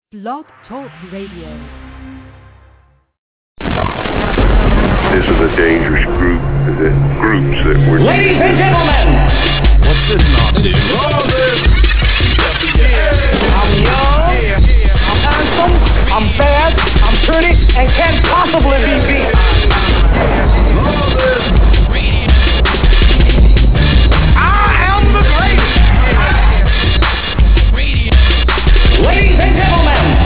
Blog Talk Radio. This is a dangerous group. The groups that were... Ladies and gentlemen! What's this nonsense? I'm young, I'm handsome, I'm bad, I'm pretty, and can't possibly be beat. I am the greatest! Ladies and gentlemen!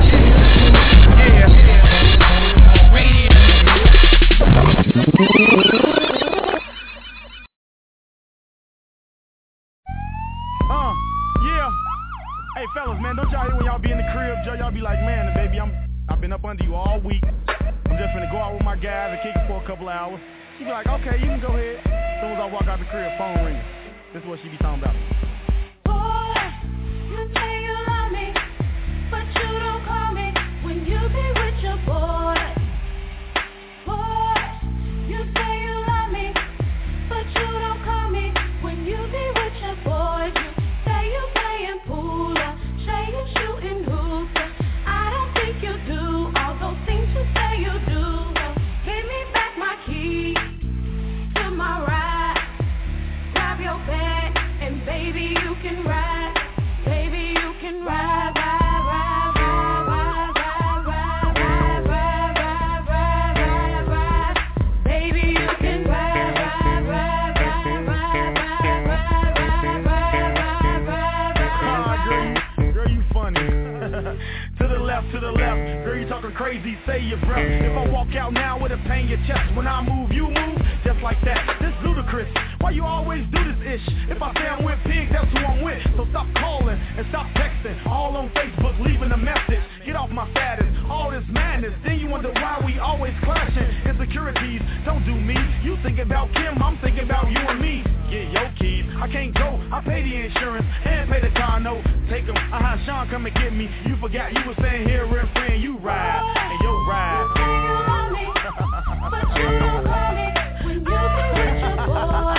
Yeah. Hey fellas, man, don't y'all hear when y'all be in the crib, y'all be like, man, baby, I've been up under you all week. I'm just gonna go out with my guys and kick it for a couple of hours. She be like, okay, you can go ahead. As soon as I walk out the crib, phone ringing. This is what she be talking about. Boy, you say you love me, but you don't call me when you be with your boy. Boy, you say you love me, but you don't call me when you be with your boy. You say you playing pool, say you shooting hoops. I don't think you do all those things you say you do. Give me back my key to my ride. Grab your bag and baby you can ride. Baby you can ride, ride, ride, ride, ride, ride, ride, ride, ride, ride, ride, ride. Baby you can ride, ride, ride, ride, ride, ride, ride, ride, ride, ride, ride. Girl, you funny. To the left, girl, you talking crazy, say your breath. If I walk out now with a pain in your chest, when I move, you move, just like that. This ludicrous, why you always do this ish? If I say I'm with pigs, that's who I'm with. So stop calling and stop texting, all on Facebook, leaving a message. Get off my status, all this madness. Then you wonder why we always clashing. Insecurities, don't do me. You thinking about Kim, I'm thinking about you and me. Get your keys, I can't go, I pay the insurance and pay the car note. Take them, Sean, come and get me. You forgot you were saying here, real friend, you ride, and your ride. You say you love me, but you don't call me when you be with your boy.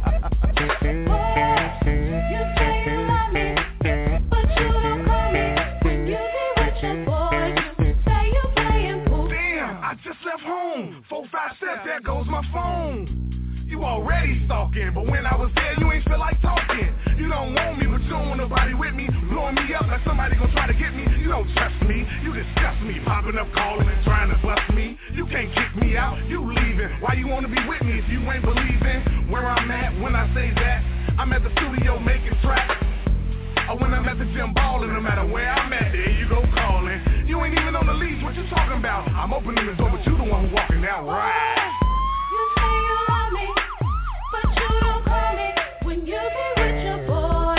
Boy, you say you love me, but you don't call me when you be with your boy. You say you playing pool. Damn, I just left home. 4, 5 steps, there goes my phone. You already stalking, but when I was there, you ain't feel like talking. You don't want me, but you don't want nobody with me. Blowing me up like somebody gonna try to get me. You don't trust me, you disgust me. Popping up, calling and trying to bust me. You can't kick me out, you leaving. Why you wanna be with me if you ain't believing where I'm at when I say that? I'm at the studio making tracks. Or when I'm at the gym balling, no matter where I'm at, there you go calling. You ain't even on the leash, what you talking about? I'm opening the door, but you the one who walking down right. You say you love me, but you don't call me when you be with your boy.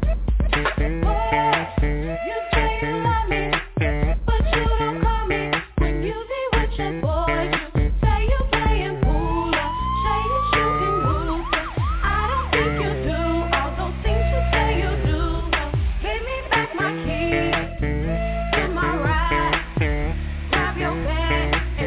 Boy, you say you love me, but you don't call me when you be with your boy. You say you playing pool, say you shooting hoops. I don't think you do all those things you say you do. Give me back my key to my ride. Grab your bag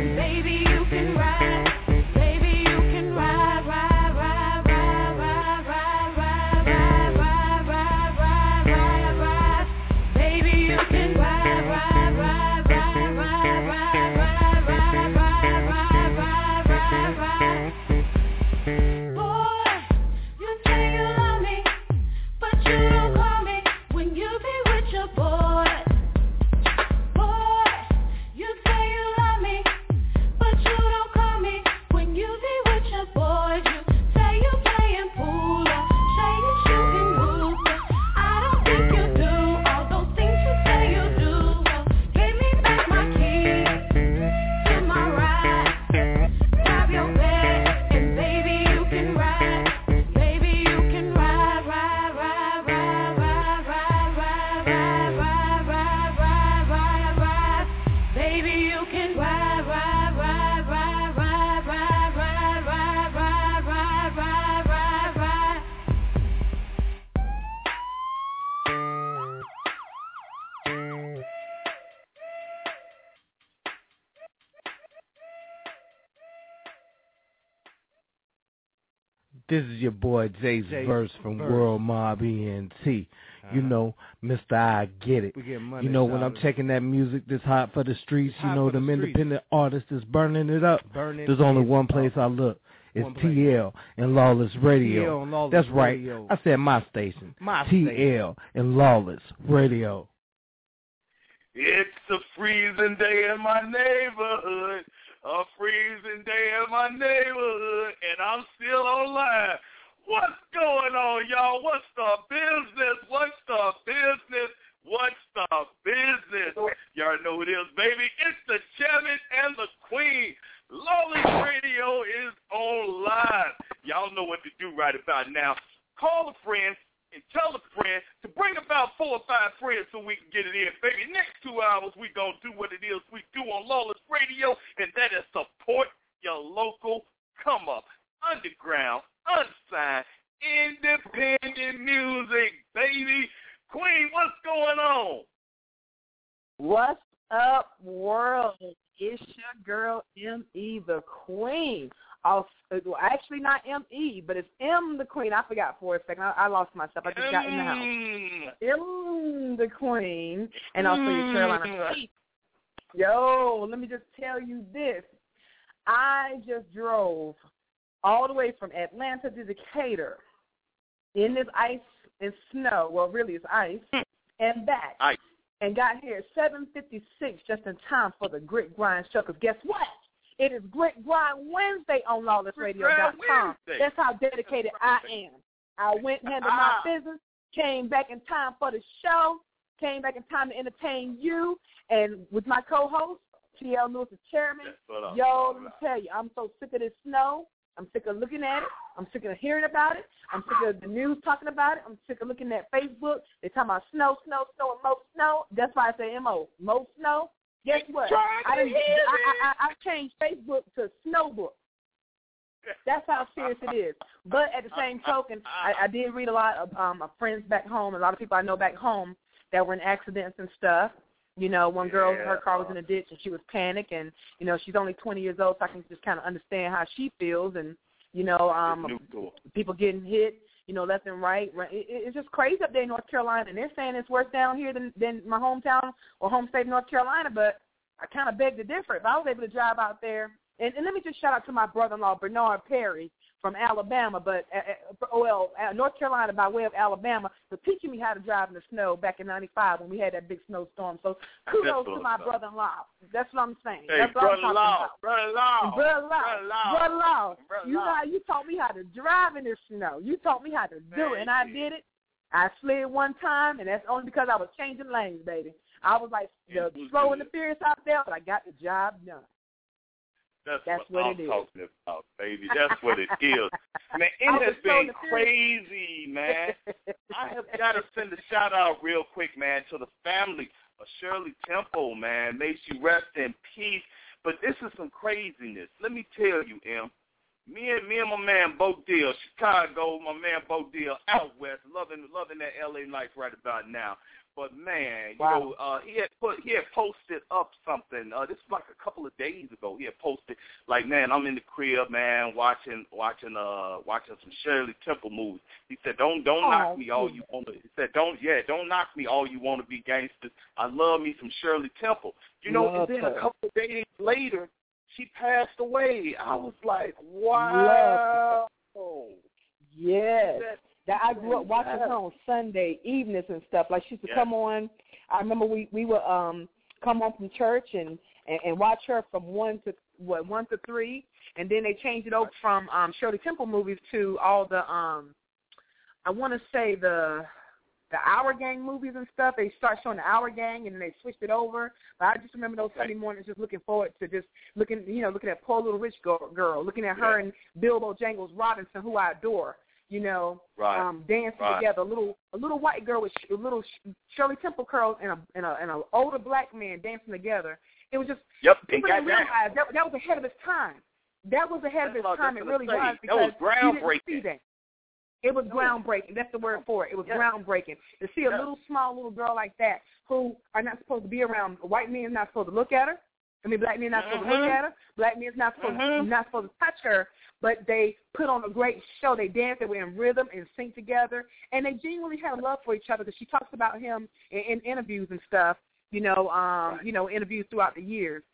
This is your boy Jay's Verse from World Mob ENT. You know, Mr. I Get It. You know, when I'm checking that music that's hot for the streets, you know, them independent artists is burning it up. There's only one place I look. It's TL and Lawless Radio. That's right. I said my station. TL and Lawless Radio. It's a freezing day in my neighborhood. A freezing day in my neighborhood, and I'm still online. What's going on, y'all? What's the business? What's the business? What's the business? Y'all know who it is, baby. It's the chairman and the queen. Lawless Radio is online. Y'all know what to do right about now. Call a friend and tell a friend to bring about 4 or 5 friends so we can get it in, baby. Next 2 hours, we going to do what it is we do on Lawless Radio, and that is support your local come-up, underground, unsigned, independent music, baby. Queen, what's going on? What's up, world? It's your girl, M.E. the Queen. Well, actually not M.E., but it's M the Queen. I forgot for a second. I lost myself. I just got in the house. M the Queen, and also your Carolina Chief. Yo, let me just tell you this. I just drove all the way from Atlanta to Decatur in this ice and snow. Well, really it's ice, and back. Ice. And got here at 7:56 just in time for the Grit Grind show. Because guess what? It is Grit Grind Wednesday on LawlessRadio.com. That's how dedicated I am. I went and handled my business, came back in time for the show, came back in time to entertain you, and with my co-host, T.L. Lewis, the chairman. Yo, let me tell you, I'm so sick of this snow. I'm sick of looking at it. I'm sick of hearing about it. I'm sick of the news talking about it. I'm sick of looking at Facebook. They're talking about snow, and more snow. That's why I say M.O. More snow. Guess what? I changed Facebook to Snowbook. That's how serious it is. But at the same token, I did read a lot of friends back home, a lot of people I know back home that were in accidents and stuff. You know, one girl, her car was in a ditch and she was panicked, and, you know, she's only 20 years old, so I can just kind of understand how she feels. And, you know, people getting hit, you know, left and right. It's just crazy up there in North Carolina, and they're saying it's worse down here than my hometown or home state of North Carolina, but I kind of beg to differ. If I was able to drive out there, and let me just shout out to my brother-in-law, Bernard Perry, from Alabama, but, North Carolina by way of Alabama, for teaching me how to drive in the snow back in 95 when we had that big snowstorm. So kudos to my brother-in-law. That's what I'm saying. Hey, that's what I'm talking about. Brother-in-law. You know how you taught me how to drive in the snow. You taught me how to do it, and I did it. I slid one time, and that's only because I was changing lanes, baby. I was like slow and the furious out there, but I got the job done. That's what I'm talking about, baby. That's what it is. Man, it has been crazy, man. I have got to send a shout-out real quick, man, to the family of Shirley Temple, man. May she rest in peace. But this is some craziness. Let me tell you, M. Me and my man Bo Deal, Chicago, my man Bo Deal, out west, loving that L.A. life right about now. But man, you know, he had posted up something. This was like a couple of days ago. He had posted like, man, I'm in the crib, man, watching some Shirley Temple movies. He said, don't knock me all you want to. He said, don't knock me all you want to be gangsters. I love me some Shirley Temple. You know, and then a couple of days later, she passed away. I was like, wow. Yes. That I grew up watching her on Sunday evenings and stuff. Like she used to come on. I remember we would come home from church and watch her from 1 to 3, and then they changed it over from Shirley Temple movies to all the I want to say the Our Gang movies and stuff. They start showing the Our Gang, and then they switched it over. But I just remember those Sunday mornings just looking forward to just looking at poor little rich girl, looking at her and Bilbo Jangles Robinson, who I adore. You know, dancing together. A little white girl with little Shirley Temple curls and an older black man dancing together. It was just people didn't realize that was ahead of its time. That was ahead of its time. It really was, because that was groundbreaking. You didn't see that. It was groundbreaking. That's the word for it. It was groundbreaking to see a small little girl like that who are not supposed to be around. White men not supposed to look at her. I mean, black men not supposed to look at her. Black men's not supposed to touch her. But they put on a great show. They dance. They were in rhythm and sing together, and they genuinely had love for each other. Because she talks about him in interviews and stuff. Interviews throughout the years.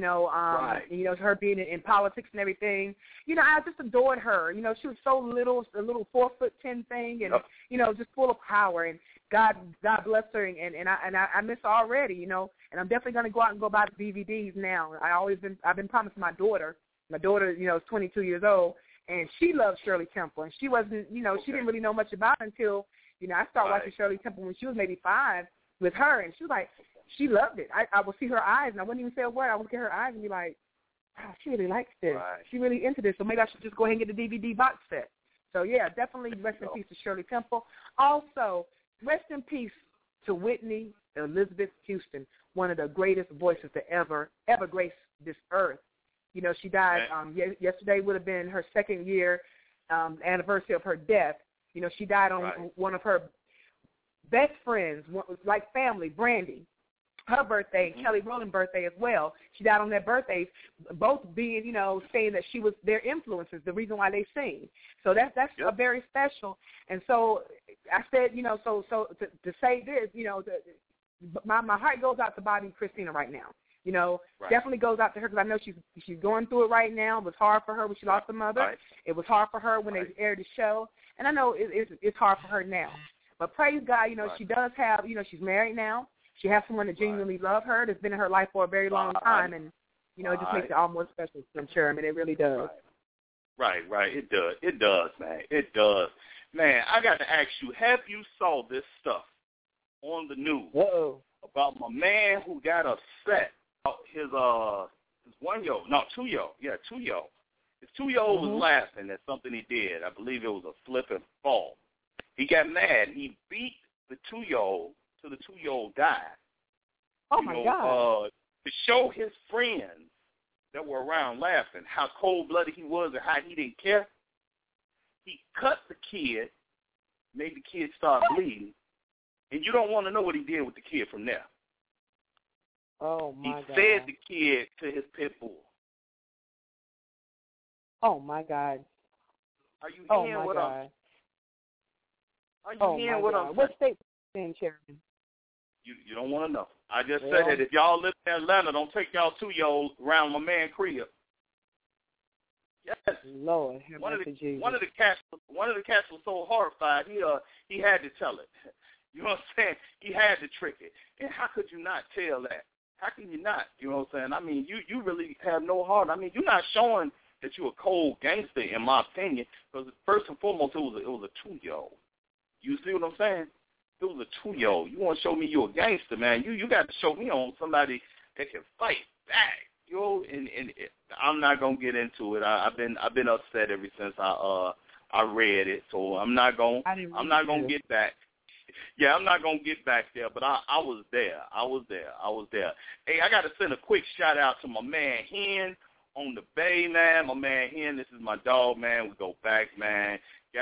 Her being in politics and everything. I just adored her. She was so little, a little 4'10" thing, and just full of power. And God bless her. And I miss her already. And I'm definitely going to go out and go buy the DVDs now. I've been promising my daughter. My daughter, is 22 years old, and she loves Shirley Temple. And she wasn't, she didn't really know much about it until, I started watching Shirley Temple when she was maybe 5 with her, and she was like, she loved it. I would see her eyes, and I wouldn't even say a word. I would look at her eyes and be like, wow, she really likes this. Right. She really into this, so maybe I should just go ahead and get the DVD box set. So, yeah, definitely rest in peace to Shirley Temple. Also, rest in peace to Whitney Elizabeth Houston, one of the greatest voices to ever grace this earth. She died yesterday would have been her second year anniversary of her death. She died on one of her best friends, like family, Brandy, her birthday, Kelly Rowland's birthday as well. She died on their birthdays, both being, saying that she was their influences, the reason why they sing. So that's a very special. And so I said, so to say this, my heart goes out to Bobby and Christina right now. Definitely goes out to her because I know she's going through it right now. It was hard for her when she lost her mother. Right. It was hard for her when they aired the show. And I know it's hard for her now. But praise God, she does have, she's married now. She has someone that genuinely loves her, that's been in her life for a very long time. And, it just makes it all more special, I'm sure. I mean, it really does. Right. It does. It does, man. It does. Man, I got to ask you, have you saw this stuff on the news about my man who got upset? His 1-year-old, no, 2-year-old, 2-year-old. His 2-year-old was laughing at something he did. I believe it was a slip and fall. He got mad. He beat the 2-year-old till the 2-year-old died. Oh, my God. To show his friends that were around laughing how cold-blooded he was and how he didn't care, he cut the kid, made the kid start bleeding, and you don't want to know what he did with the kid from there. Oh, my God. He fed the kid to his pit bull. Oh, my God. Are you hearing what I'm saying? Are you hearing what I'm saying? What state in, Chairman? You don't want to know. I just said that if y'all live in Atlanta, don't take y'all 2-year-old around my man crib. Yes. Lord, one of the cats was so horrified, he had to tell it. You know what I'm saying? He had to trick it. And how could you not tell that? How can you not? You know what I'm saying? I mean, you really have no heart. I mean, you're not showing that you're a cold gangster, in my opinion, because first and foremost, it was a 2-year-old. You see what I'm saying? It was a 2-year-old. You want to show me you're a gangster, man? You got to show me on somebody that can fight back. And I'm not gonna get into it. I've been upset ever since I read it, so I'm not gonna get back. Yeah, I'm not gonna get back there, but I was there. I was there. Hey, I got to send a quick shout out to my man Hen on the Bay, man. My man Hen, this is my dog, man. We go back, man.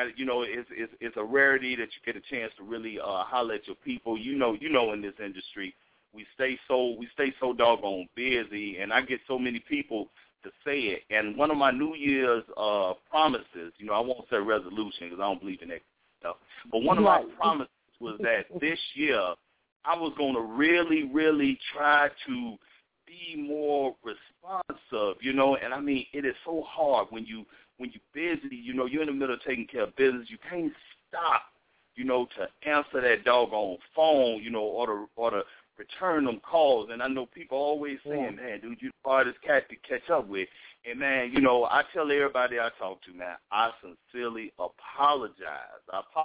It's a rarity that you get a chance to really holler at your people. You know, in this industry, we stay so doggone busy, and I get so many people to say it. And one of my New Year's promises, I won't say resolution because I don't believe in that stuff, but one of my promises was that this year I was going to really, really try to be more responsive, and I mean, it is so hard when you're busy, you're in the middle of taking care of business, you can't stop, to answer that doggone phone, or to return them calls. And I know people always saying, man, dude, you're the hardest cat to catch up with. And, man, I tell everybody I talk to, man, I sincerely apologize.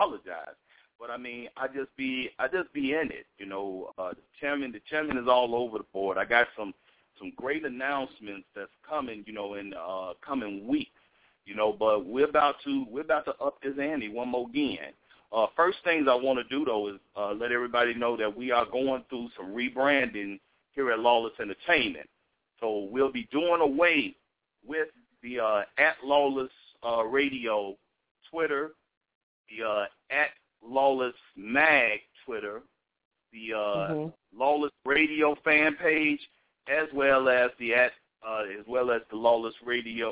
But, I mean, I just be in it, The chairman is all over the board. I got some great announcements that's coming, in coming weeks, but we're about to up this ante one more again. First things I want to do, though, is let everybody know that we are going through some rebranding here at Lawless Entertainment. So we'll be doing away with the at Lawless Radio Twitter, the at Lawless Mag Twitter, the Lawless Radio fan page. as well as the Lawless Radio,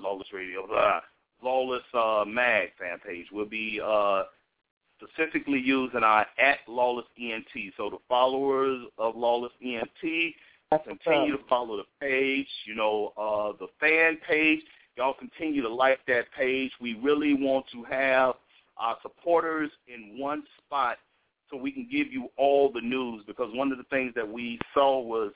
Lawless Mag fan page. We'll be specifically using our @LawlessENT. So the followers of Lawless ENT continue to follow the page. The fan page. Y'all continue to like that page. We really want to have our supporters in one spot so we can give you all the news, because one of the things that we saw was,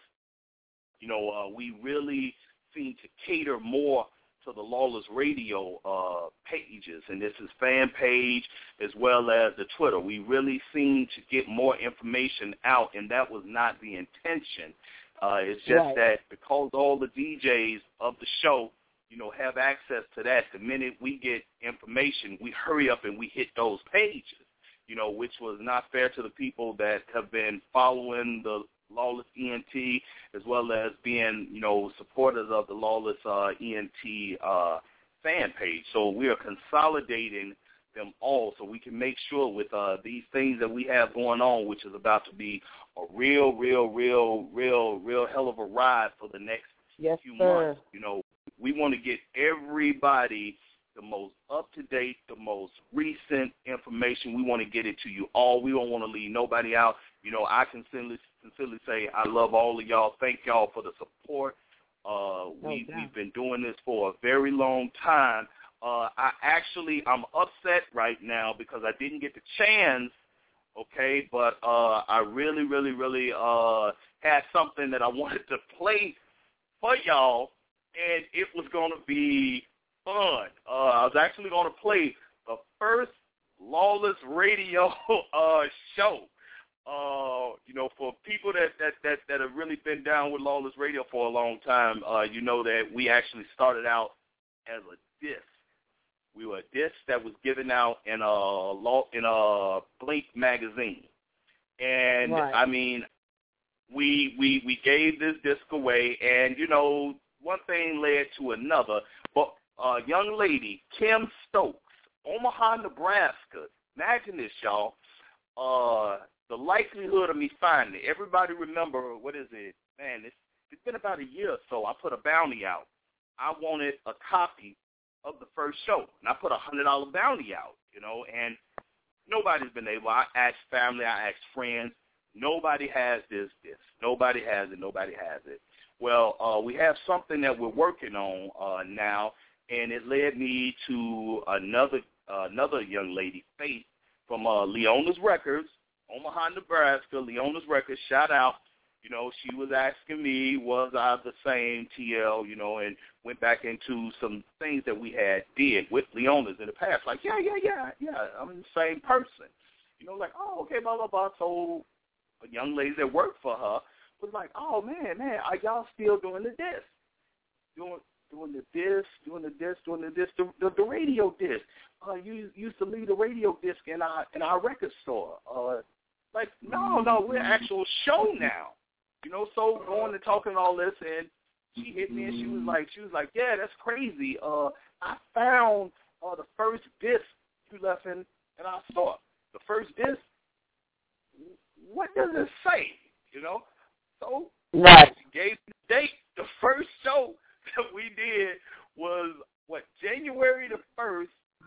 we really seem to cater more to the Lawless Radio pages, and this is fan page as well as the Twitter. We really seem to get more information out, and that was not the intention. It's just that because all the DJs of the show, have access to that, the minute we get information, we hurry up and we hit those pages, which was not fair to the people that have been following the Lawless ENT as well as being, supporters of the Lawless ENT fan page. So we are consolidating them all so we can make sure with these things that we have going on, which is about to be a real hell of a ride for the next few months. We want to get everybody the most up-to-date, the most recent information. We want to get it to you all. We don't want to leave nobody out. I can sincerely say I love all of y'all. Thank y'all for the support. We've been doing this for a very long time. I'm upset right now because I didn't get the chance, but I really had something that I wanted to play for y'all, and it was going to be fun. I was actually going to play the first Lawless Radio show. For people that have really been down with Lawless Radio for a long time, that we actually started out as a disc. We were a disc that was given out in a Blink magazine, and I mean, we gave this disc away, and one thing led to another. But a young lady, Kim Stokes, Omaha, Nebraska. Imagine this, y'all. The likelihood of me finding it. Everybody remember, what is it? Man, it's been about a year or so. I put a bounty out. I wanted a copy of the first show, and I put a $100 bounty out, and nobody's been able. I asked family, I asked friends. Nobody has this. Nobody has it. Well, we have something that we're working on now, and it led me to another young lady, Faith, from Leona's Records, Omaha, Nebraska. Leona's Records, shout out. She was asking me, was I the same TL, and went back into some things that we had did with Leona's in the past. Like, yeah, I'm the same person. Like, oh, okay, blah, blah, blah. So a young lady that worked for her was like, oh, man, are y'all still doing the disc? Doing the radio disc. You used to leave the radio disc in our record store. No, we're an actual show now. So going and talking all this, and she hit me, and she was like, yeah, that's crazy. I found the first disc you left in our store. The first disc. What does it say? So she gave the date. The first show that we did was January the 1st,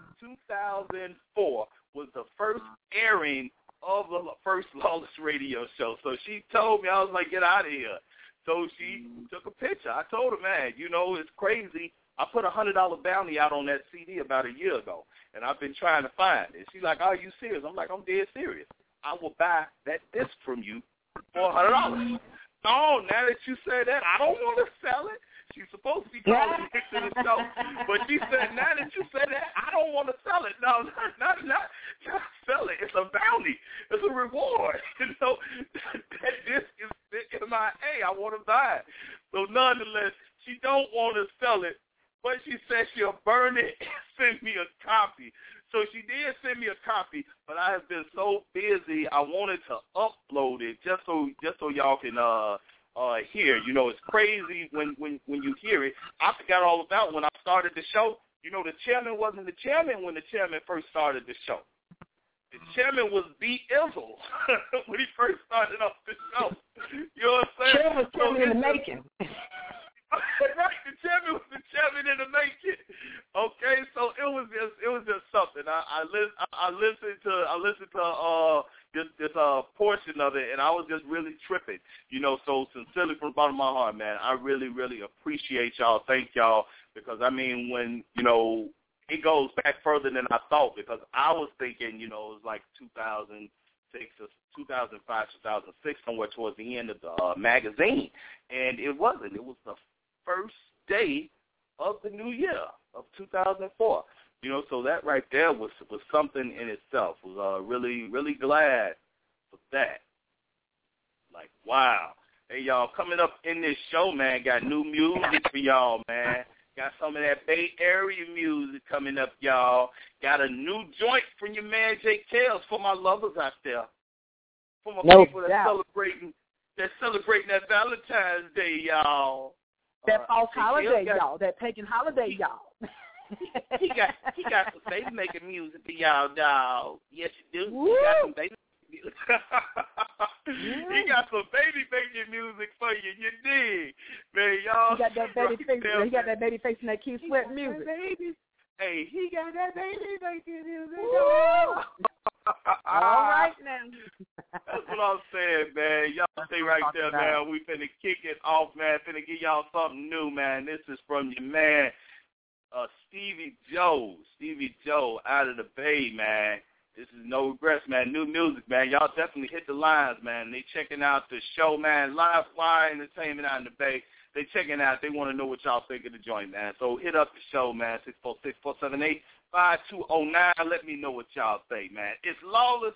2004 was the first airing of the first Lawless Radio show. So she told me, I was like, get out of here. So she took a picture. I told her, man, it's crazy. I put a $100 bounty out on that CD about a year ago, and I've been trying to find it. She's like, are you serious? I'm like, I'm dead serious. I will buy that disc from you for $100. No, now that you say that, I don't want to sell it. She's supposed to be calling me to the show, but she said, now that you said that, I don't want to sell it. No, not sell it. It's a bounty. It's a reward. That disc is MIA. I want to buy it. So nonetheless, she don't want to sell it, but she said she'll burn it and send me a copy. So she did send me a copy, but I have been so busy, I wanted to upload it just so y'all can hear. It's crazy when you hear it. I forgot all about when I started the show. The chairman wasn't the chairman when the chairman first started the show. the chairman was B. Izzle when he first started off the show. You know what I'm saying? Chairman was chairman in the making. Right, the chairman was the chairman in the making. Okay, so it was just something. I listened to this portion of it, and I was just really tripping. You know, so sincerely from the bottom of my heart, man, I really, really appreciate y'all. Thank y'all, because I mean, when it goes back further than I thought, because I was thinking, it was like 2006 or 2005, 2006, somewhere towards the end of the magazine, and it wasn't. It was the first day of the new year of 2004. So that right there was something in itself. Was really, really glad for that. Like, wow. Hey, y'all, coming up in this show, man, got new music for y'all, man. Got some of that Bay Area music coming up, y'all. Got a new joint from your man, Jake Tales, for my lovers out there. For my people that's celebrating that Valentine's Day, y'all. That false holiday, y'all. That pagan holiday, y'all. He got some baby making music for y'all, dog. Yes, you do. He got some baby music. He got some baby making music for you. You dig, man? Y'all. He got that baby face. He got that baby face and that Keith Sweat music. Hey, he got that baby making music. All right now. That's what I'm saying, man. Y'all stay right there, man. We finna kick it off, man. Finna give y'all something new, man. This is from your man, Stevie Joe out of the Bay, man. This is No Regrets, man. New music, man. Y'all definitely hit the lines, man. They checking out the show, man. Live Wire Entertainment out in the Bay. They checking out. They want to know what y'all think of the joint, man. So hit up the show, man. 646-478-5209. Let me know what y'all think, man. It's Lawless.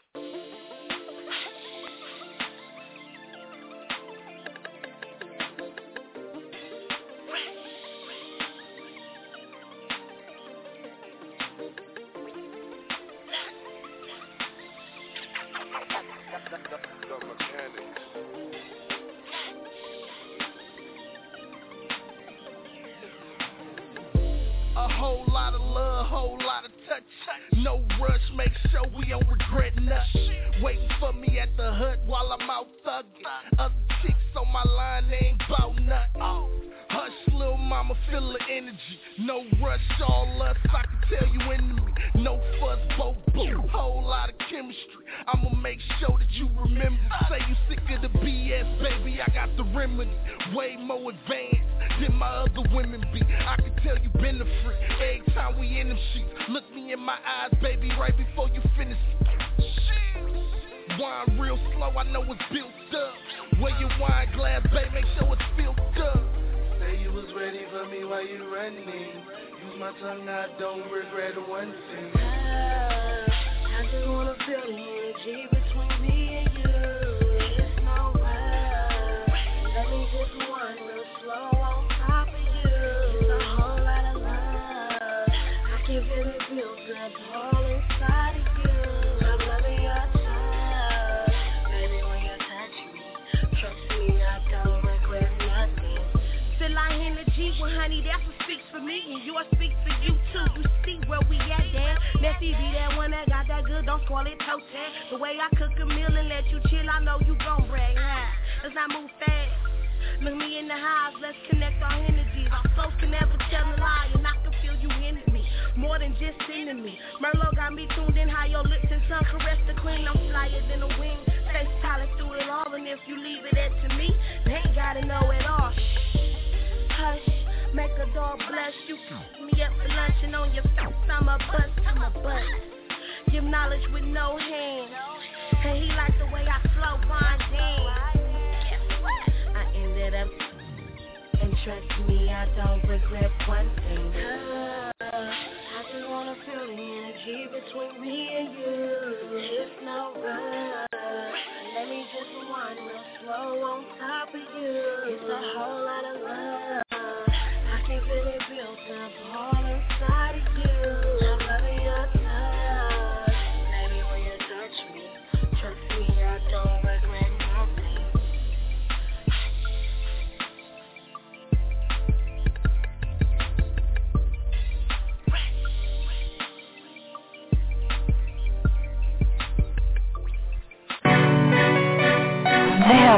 A whole lot of love, whole lot of touch. No rush, make sure we don't regret nothing. Waiting for me at the hut while I'm out thugging. Other chicks on my line, they ain't bout nothing. Hush, little mama, feel the energy. No rush, all us, I can tell you enemy. No fuss, both boo. Whole lot of chemistry. I'ma make sure that you remember. Say you sick of the BS, baby, I got the remedy. Way more advanced than my other women be. I can tell you been a freak. Every time we in them sheets, look me in my eyes, baby, right before you finish. Wine real slow, I know it's built up. Wear your wine glass, babe, make sure it's filled up. Say you was ready for me while you running. Use my tongue, I don't regret one thing. I just wanna feel the energy between me and you. It's no rush. Let me just one real slow on top of you. It's a whole lot of love. I can feel it build up all inside of you. I'm loving your touch. Baby, when you touch me, trust me, I don't regret nothing. Feel like energy, well honey, that's what speaks for me. And yours speaks for you too. You see where we at there. Letty be that one that got that good, don't spoil it toe tag. The way I cook a meal and let you chill, I know you gon' brag. Let's not move fast. Look me in the eyes, let's connect our energies. Our souls can never tell a lie, and I can feel you in me. More than just enemy. Merlot got me tuned in, how your lips and tongue caress the queen. I'm flyer than a wing. Face solid through it all, and if you leave it up to me, they ain't gotta know it all. Hush, make a dog blush. You me up for lunch and on your face, I'm a bust. Give knowledge with no hands. And he like the way I slow wind dance. Guess what? I ended up, and trust me, I don't regret one thing. I just wanna feel the energy between me and you. It's no rush. Let me just one real slow on top of you. It's a whole lot of love. I can feel it built up all inside of you. I'm loving your touch. Baby, when you touch me, trust me, I don't regret nothing.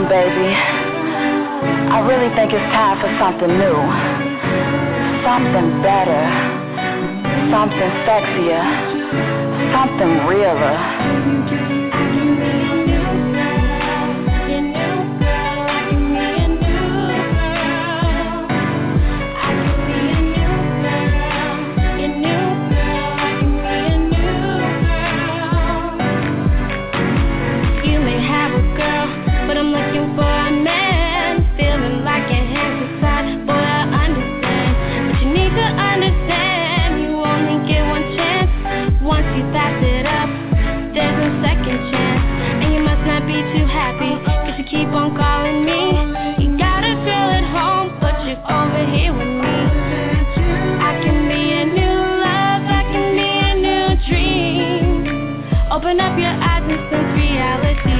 baby. I really think it's time for something new. Something better. Something sexier. Something realer. Keep on calling me. You got a girl at home, but you're over here with me. I can be a new love, I can be a new dream. Open up your eyes and sense reality.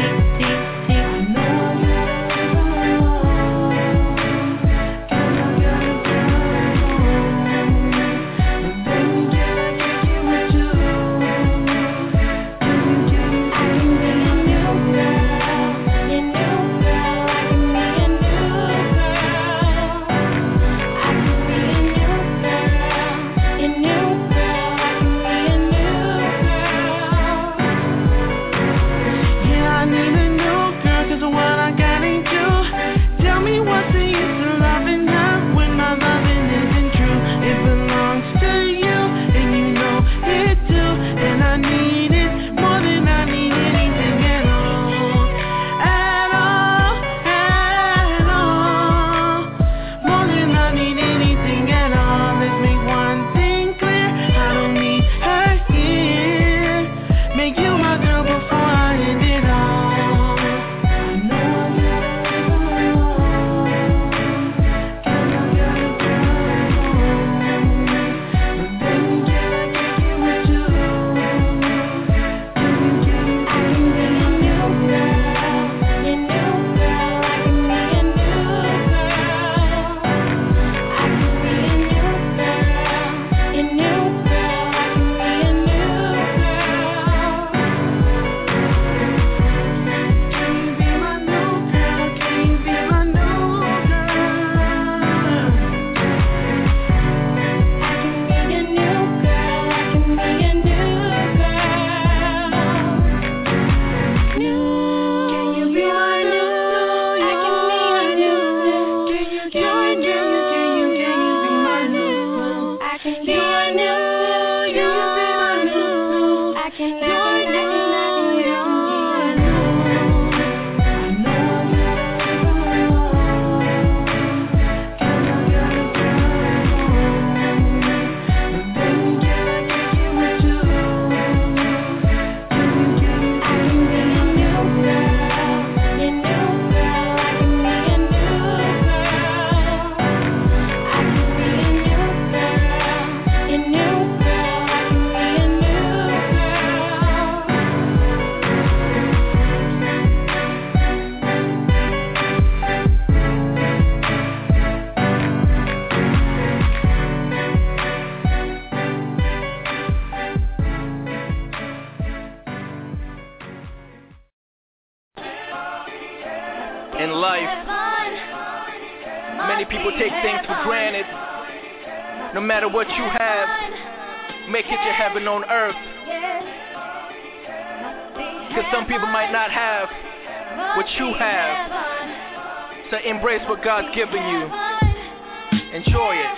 What you have, make it your heaven on earth. Cause some people might not have what you have. So embrace what God's given you. Enjoy it.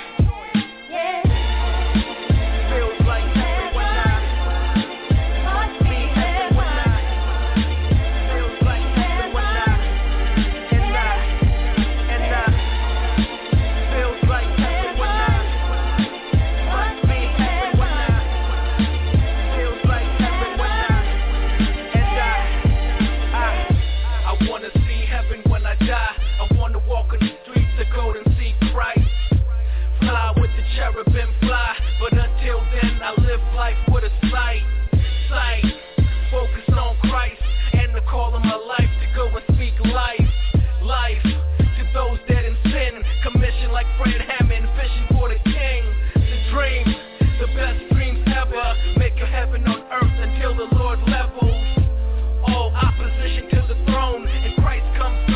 Until the Lord levels all opposition to the throne, and Christ comes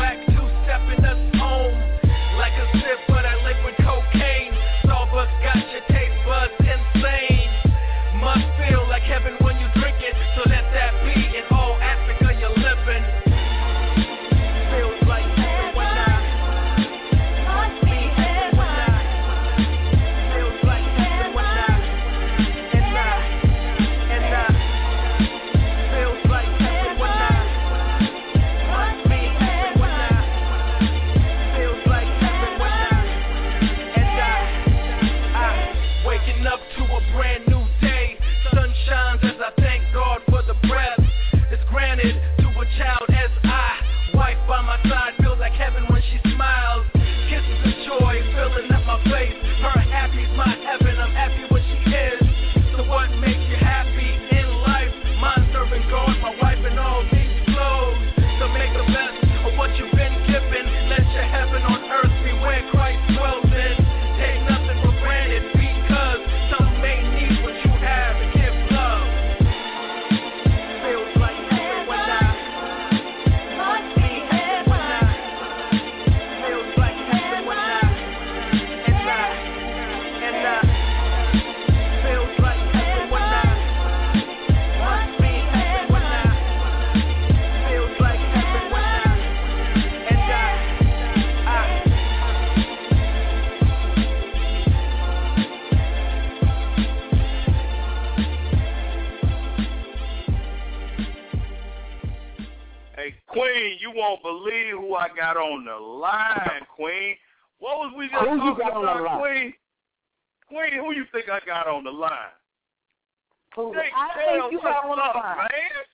I got on the line, Queen? What was we just talking about, Queen? Queen, who you think I got on the line? I think you got on the line. Man.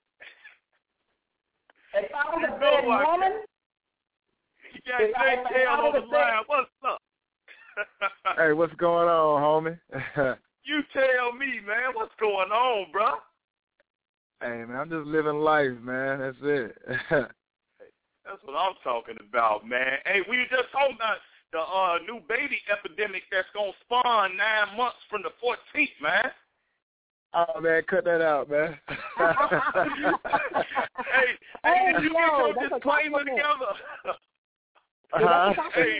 If I was a bad woman, you got JKL on the line. What's up? Hey, what's going on, homie? You tell me, man. What's going on, bro? Hey, man, I'm just living life, man. That's it. That's what I'm talking about, man. Hey, we were just talking about the new baby epidemic that's going to spawn 9 months from the 14th, man. Oh, man, cut that out, man. Hey, did you get your disclaimer together? Hey.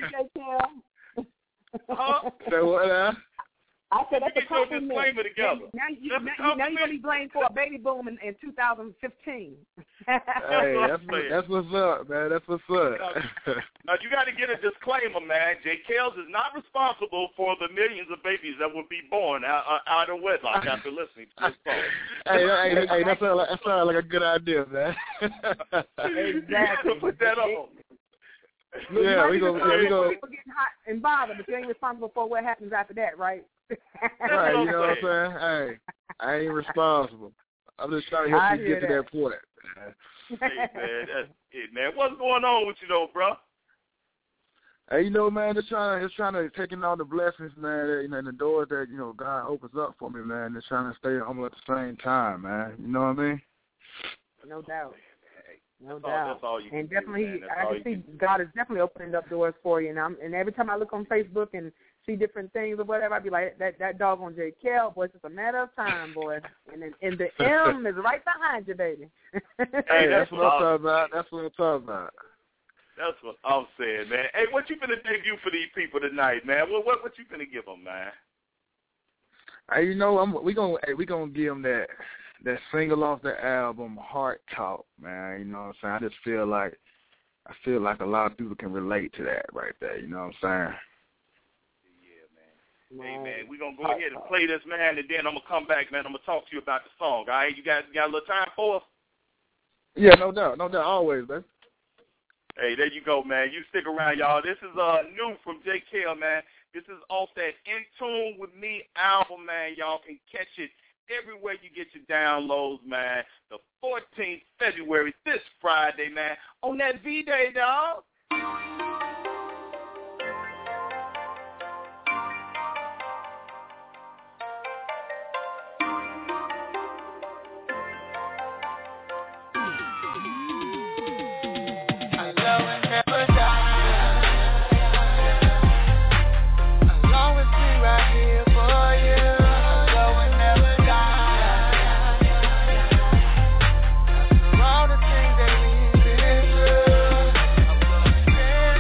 Say what now? I said that's a compliment. Disclaimer together. Now you're going to be blamed for a baby boom in 2015. Hey, that's what's up, man. That's what's up. Now, you got to get a disclaimer, man. J. Kells is not responsible for the millions of babies that will be born out of wedlock after listening to this song. Hey, that sounds like a good idea, man. Exactly. Put that on. Yeah, we go. People getting hot and bothered, but you ain't responsible for what happens after that, right? Right, you know what I'm saying? Hey, I ain't responsible. I'm just trying to help you get to that point. Hey, man, that's it, man. What's going on with you, though, bro? Hey, you know, man, just trying to take in all the blessings, man, that, and the doors that, God opens up for me, man. Just trying to stay humble at the same time, man. You know what I mean? No doubt. No doubt. That's all you and can definitely, do, I can see God is definitely opening up doors for you. And every time I look on Facebook and see different things or whatever, I be like, that doggone J. Kell, boy, it's just a matter of time, boy. And the M is right behind you, baby. Hey, that's what I'm talking about. That's what I'm talking about. That's what I'm saying, man. Hey, what you finna debut for these people tonight, man? What you finna give them, man? Hey, we gonna give them that single off the album, Heart Talk, man. You know what I'm saying? I just feel like a lot of people can relate to that right there. You know what I'm saying? Yeah, man. Hey, man, we're going to go ahead and play this, man, and then I'm going to come back, man. I'm going to talk to you about the song, all right? You got a little time for us? Yeah, no doubt, always, man. Hey, there you go, man. You stick around, y'all. This is new from J. Kell, man. This is off that In Tune With Me album, man. Y'all can catch it everywhere you get your downloads, man. The 14th February, this Friday, man. On that V-Day, dog. All the things that we've been through, I'm gonna stand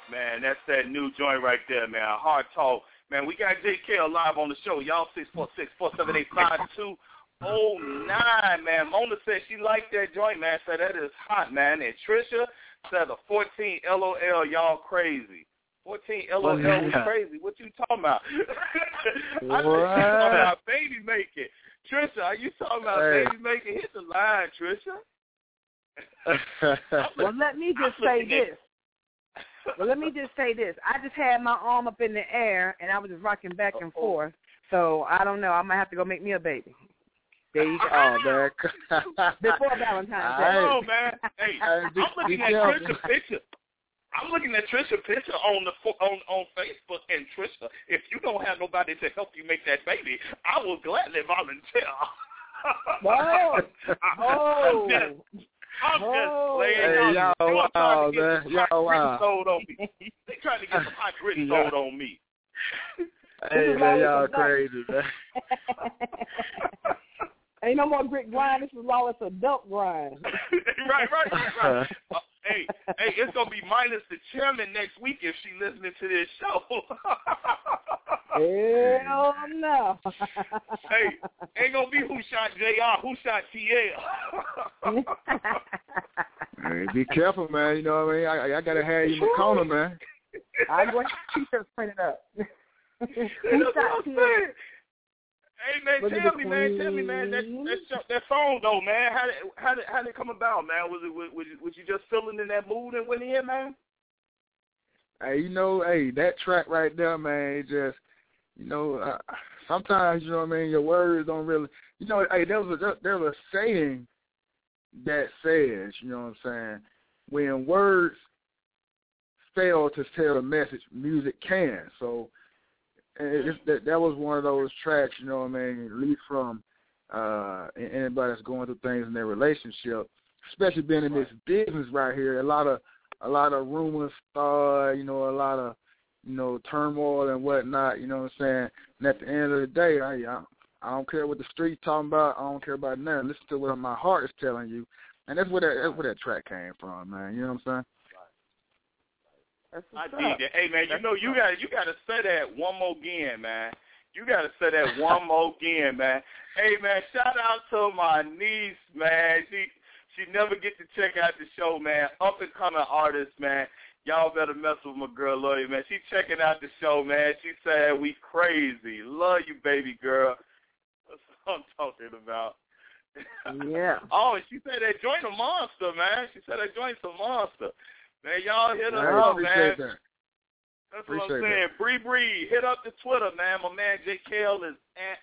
Man, that's that new joint right there, man. Hard Talk. Man, we got JK live on the show. Y'all 646-478-5209, man. Mona said she liked that joint, man. Said that is hot, man. And Trisha said the 14 LOL, y'all crazy. 14 LOL was crazy. What you talking about? I think you talking about baby making. Trisha, are you talking about baby making? Hit the line, Trisha. Well, let me just say this. I just had my arm up in the air, and I was just rocking back and forth. So, I don't know. I might have to go make me a baby. There you go. Oh, man. Before Valentine's Day. Oh, man. Hey, I'm looking at Trisha's picture. I'm looking at Trisha's picture on Facebook, and Trisha, if you don't have nobody to help you make that baby, I will gladly volunteer. I'm just playing. Y'all wild, man. Y'all wild. They trying to get some hot grits sold on me. Hey, man, y'all crazy, man. Ain't no more grit grind. This is all it's adult grind. Right. Hey, it's going to be minus the chairman next week if she listening to this show. Hell no. Hey, ain't going to be who shot JR, who shot TL. Hey, be careful, man. You know what I mean? I got to have you in the corner, man. I'm going to T-shirts printed up. Who shot TL? Hey, man, tell me, man, that song, though, man, how did it come about, man? Was you just feeling in that mood and went in, man? Hey, that track right there, man, it just, sometimes, you know what I mean, your words don't really, hey, there's a saying that says, you know what I'm saying, when words fail to tell a message, music can, so that was one of those tracks, you know what I mean, at least from anybody that's going through things in their relationship, especially being in this business right here, a lot of rumors start, a lot of, turmoil and whatnot, you know what I'm saying? And at the end of the day, I don't care what the street's talking about. I don't care about nothing. Listen to what my heart is telling you. And that's where that track came from, man. You know what I'm saying? I dig that. Hey, man, you got to say that one more again, man. You got to say that one more again, man. Hey, man, shout out to my niece, man. She never get to check out the show, man. Up-and-coming artist, man. Y'all better mess with my girl, love you, man. She checking out the show, man. She said we crazy. Love you, baby girl. That's what I'm talking about. Yeah. Oh, and she said that joint a monster, man. She said that joint's a monster. Man, y'all hit us up, man. That's what I'm saying. Bree, hit up the Twitter, man. My man JKL is at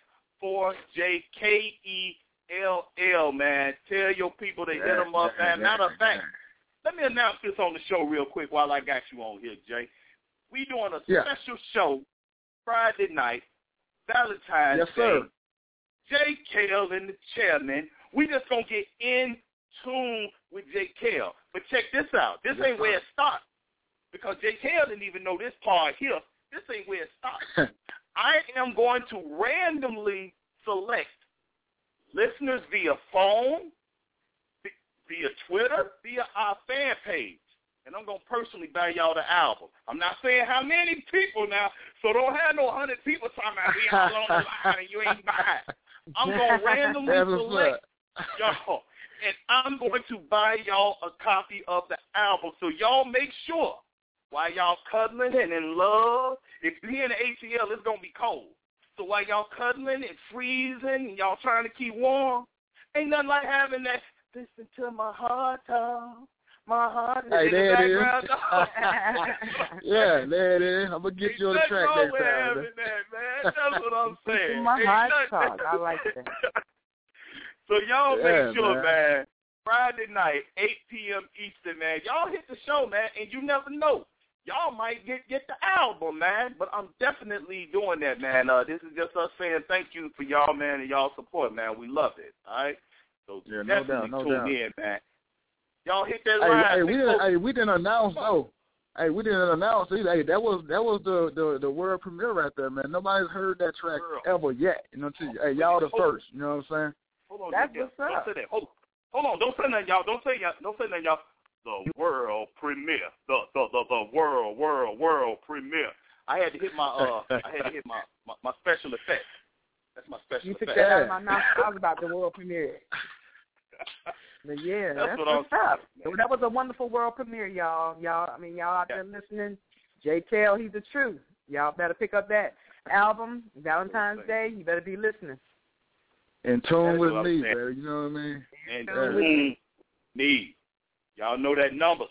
4JKELL, man. Tell your people to hit him up, man. Matter of fact, let me announce this on the show real quick while I got you on here, Jay. We doing a special show Friday night, Valentine's Day. JKL and the chairman. We just going to get in tune with JKL. But check this out. This ain't where it starts. Because JKL didn't even know this part here. This ain't where it starts. I am going to randomly select listeners via phone, via Twitter, via our fan page. And I'm going to personally buy y'all the album. I'm not saying how many people now, so don't have no 100 people talking about we all on the line and you ain't buying. I'm going to randomly select y'all. And I'm going to buy y'all a copy of the album. So y'all make sure while y'all cuddling and in love, if being in ATL, it's going to be cold. So while y'all cuddling and freezing and y'all trying to keep warm, ain't nothing like having that, listen to my heart talk. My heart is in the background. Yeah, there it is. I'm going to get you on the track next time. Man. That's what I'm saying. My heart talk. I like that. So y'all make sure, man, Friday night, 8 p.m. Eastern, man. Y'all hit the show, man, and you never know. Y'all might get the album, man. But I'm definitely doing that, man. This is just us saying thank you for y'all, man, and y'all support, man. We love it, all right? So definitely tune in, man. Y'all hit that line. We didn't announce, though. Hey, we didn't announce either. Hey, that was the world premiere right there, man. Nobody's heard that track ever yet. You know, hey, y'all the first. You know what I'm saying? Hold on, that's what's up. Don't say that. Hold on. Don't say nothing, y'all. Don't say nothing, y'all. the world premiere. The world premiere. I had to hit my my special effects. That's my special effects. You took that out of my mouth. I was about the world premiere. But yeah, that's what's up. That was a wonderful world premiere, y'all. Y'all out there listening. Jay Tell, he's the truth. Y'all better pick up that album, Valentine's Day. You better be listening. In tune with me, baby. You know what I mean? In tune with me. Y'all know that number,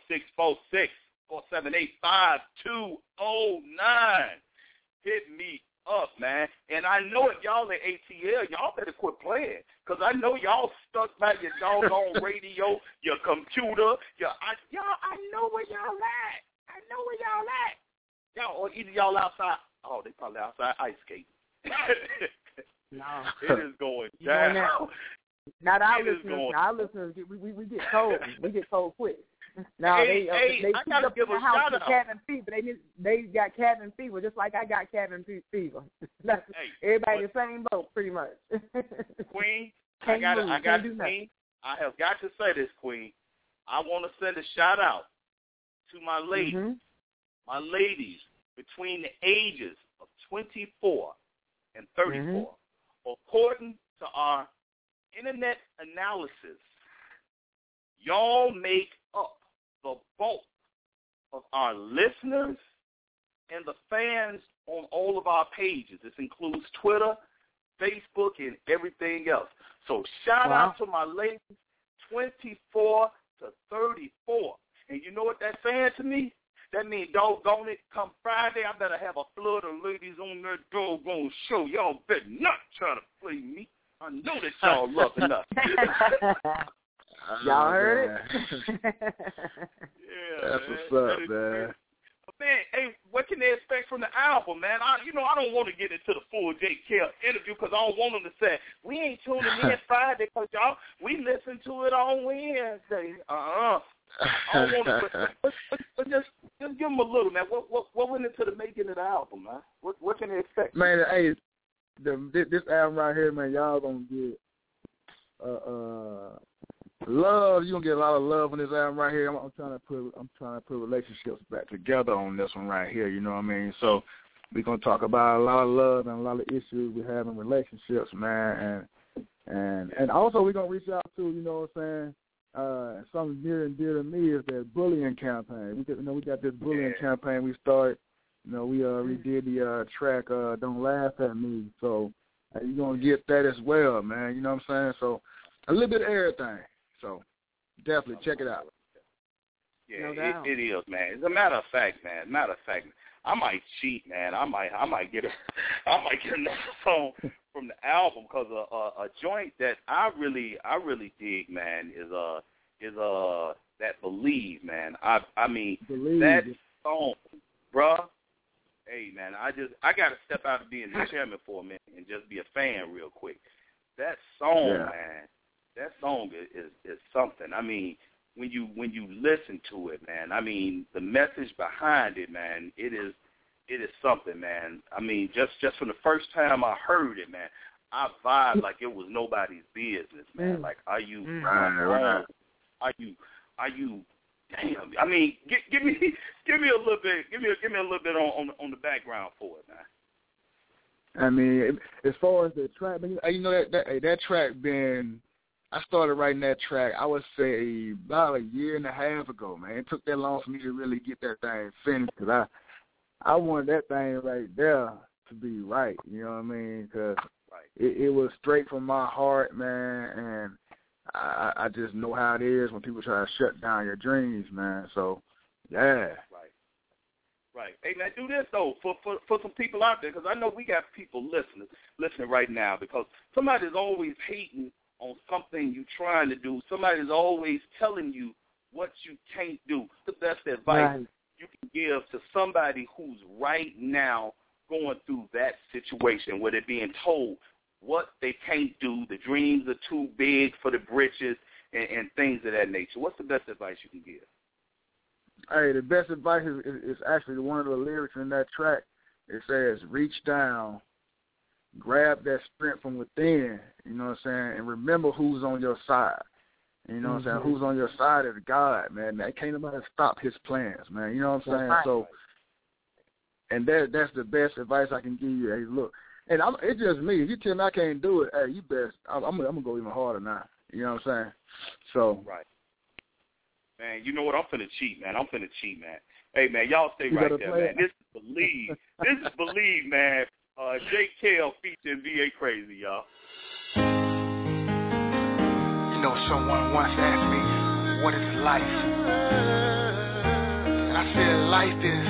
646-478-5209. Hit me up, man. And I know if y'all at ATL, y'all better quit playing, because I know y'all stuck by your doggone radio, your computer, I know where y'all at. Y'all, or either y'all outside. Oh, they probably outside ice skating. No. It is going down. Not our listeners. Our listeners, we get cold. We get cold quick. Now they I gotta give a shout out. Cabin fever. They got cabin fever, just like I got cabin fever. Everybody in the same boat, pretty much. Queen, I have got to say this, Queen. I want to send a shout out to my ladies. Mm-hmm. My ladies between the ages of 24 and 34. Mm-hmm. According to our internet analysis, y'all make up the bulk of our listeners and the fans on all of our pages. This includes Twitter, Facebook, and everything else. So shout out to my ladies 24 to 34. And you know what that's saying to me? That means, doggone it, come Friday, I better have a flood of ladies on that doggone show. Y'all better not try to play me. I know that y'all loving us. Y'all heard it? Yeah, that's what's up, man. Man, hey, what can they expect from the album, man? I don't want to get into the full J. Kell interview, because I don't want them to say, we ain't tuning in Friday because y'all, we listen to it on Wednesday. I don't want to, but just give them a little, man. What went into the making of the album, man? What can they expect? Man, hey, this album right here, man, y'all gonna get love. You gonna get a lot of love on this album right here. I'm trying to put relationships back together on this one right here. You know what I mean? So we're gonna talk about a lot of love and a lot of issues we have in relationships, man, and also we're gonna reach out to, you know what I'm saying, something near and dear to me is that bullying campaign. We got this bullying campaign we started. You know, we redid the track "Don't Laugh at Me," so you're gonna get that as well, man. You know what I'm saying? So a little bit of everything. So definitely check it out. Yeah, it is, man. As a matter of fact, man. I might cheat, man. I might get another song from the album, because a joint that I really dig, man, is that Believe, man. I mean Believe. That song, bruh. Hey, man, I got to step out of being the chairman for a minute and just be a fan real quick. That song, man, that song is something. I mean, when you listen to it, man, I mean, the message behind it, man, it is something, man. I mean, just from the first time I heard it, man, I vibed like it was nobody's business, man. Like, are you right? Are you? Damn. I mean, give me a little bit. Give me a little bit on the background for it, man. I mean, as far as the track, you know that track I started writing that track, I would say, about a year and a half ago, man. It took that long for me to really get that thing finished, because I wanted that thing right there to be right, you know what I mean? Because it was straight from my heart, man, and I just know how it is when people try to shut down your dreams, man. So, yeah. Right. Hey, man, do this, though, for some people out there, because I know we got people listening right now, because somebody's always hating on something you're trying to do. Somebody's always telling you what you can't do. The best advice you can give to somebody who's right now going through that situation where they're being told what they can't do, the dreams are too big for the britches, and things of that nature. What's the best advice you can give? Hey, the best advice is actually one of the lyrics in that track. It says, reach down, grab that strength from within, you know what I'm saying, and remember who's on your side. You know what I'm saying? Who's on your side is God, man. Can't nobody stop his plans, man. You know what I'm saying? Right. So, and that's the best advice I can give you. Hey, look, and it's just me. If you tell me I can't do it, hey, you best. I'm gonna go even harder now. You know what I'm saying? So. Right. Man, you know what? I'm finna cheat, man. Hey, man, y'all stay right there, man. This is Believe, man. Jake Kell featuring V.A. Crazy, y'all. You know, someone once asked me, what is life? And I said life is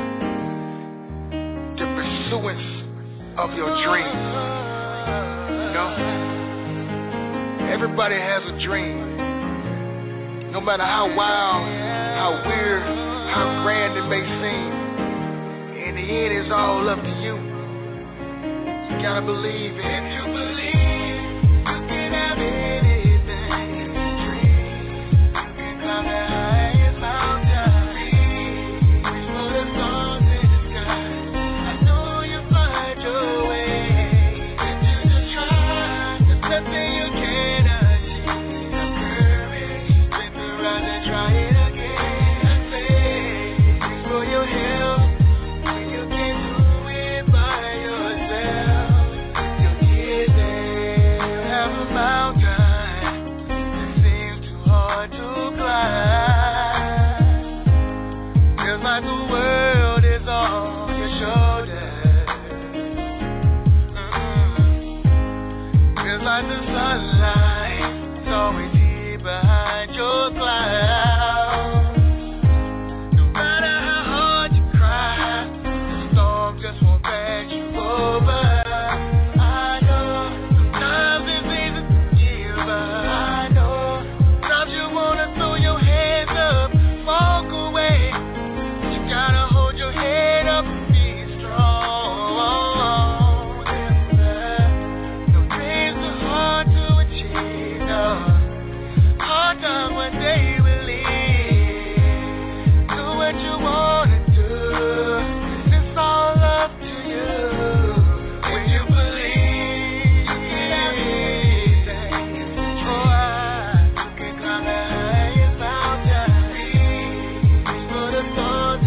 the pursuance of your dreams. You know? Everybody has a dream. No matter how wild, how weird, how grand it may seem, in the end it's all up to you. You gotta believe it. If you believe, you can have anything in your dream. You can climb the highest mountain, reach for the stars in the sky. I know you'll find your way. If you just try, there's nothing you cannot achieve. Have courage, spin around and try it again. I say, reach for your help when you can't do it by yourself. Like the world is on your shoulders. Feels like the sunlight is always deep behind your clouds. No matter how hard you cry, the storm just won't pass you over. I know sometimes it's easy to give up. I know sometimes you wanna throw your hands up, walk away. Gotta hold your head up and be strong. No dreams are hard to achieve, no. Hard time one day will leave. Do what you wanna do, 'cause it's all up to you. When you believe, you can have anything. Oh, you can climb the highest mountain, reach for the stars.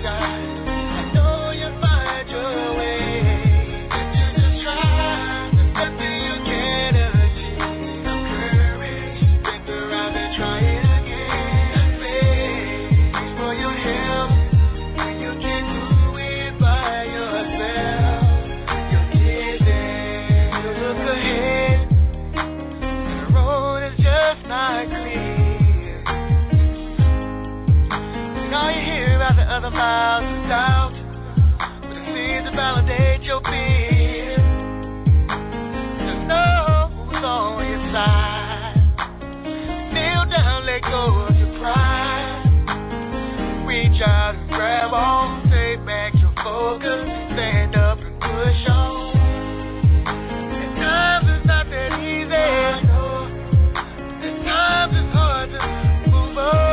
Other miles of doubt, but it seems to validate your fear. Just know who's on your side. Kneel down, let go of your pride. Reach out and grab on, take back your focus, stand up and push on. At times it's not that easy. At times it's hard to move on.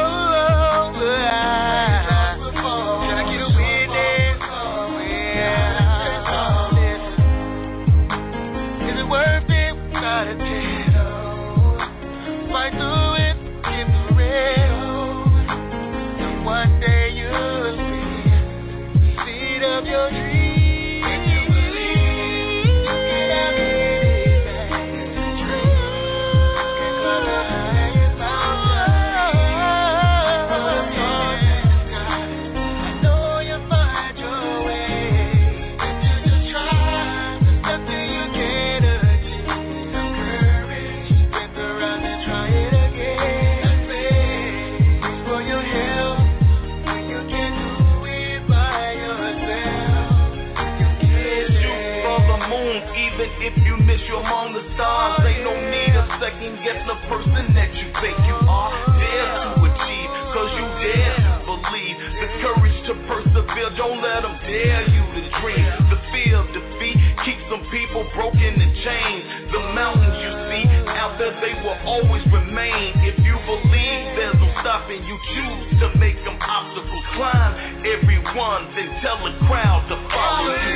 Fight through it, get the red on, and one day you'll see the seed of your dream. If you believe, you can have anything in your dream. You can climb the highest mountain, put the stars in the sky. I know you'll find your way. If you just try, there's nothing you can't achieve. Have courage, spin around and try it again. I say, reach for your help when you can't do it by yourself. You get Shoot for the moon, even if you miss you among the stars. Ain't no need of second guess the person that you think you are. Dare to achieve, 'cause you dare to believe. The courage to persevere, don't let them dare you to dream. The fear of defeat keeps some people broken and chained. The mountains you see out there, they will always remain. If you believe there's no stopping, you choose to make them obstacles climb. Everyone, then tell the crowd to follow you.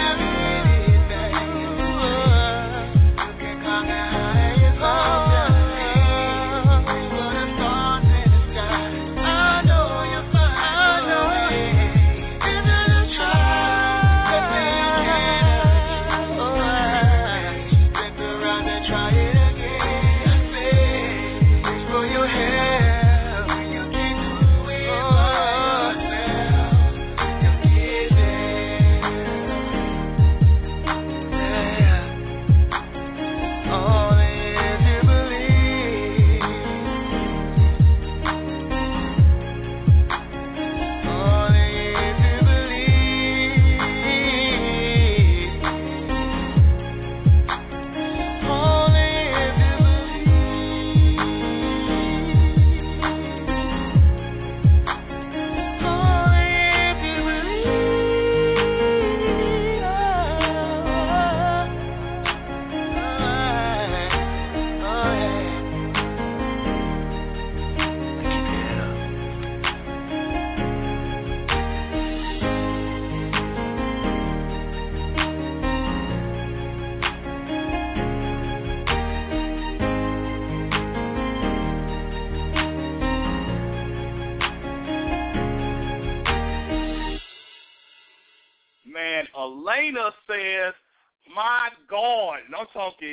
You can climb the highest mountain. Man, Elena says, my God. And I'm talking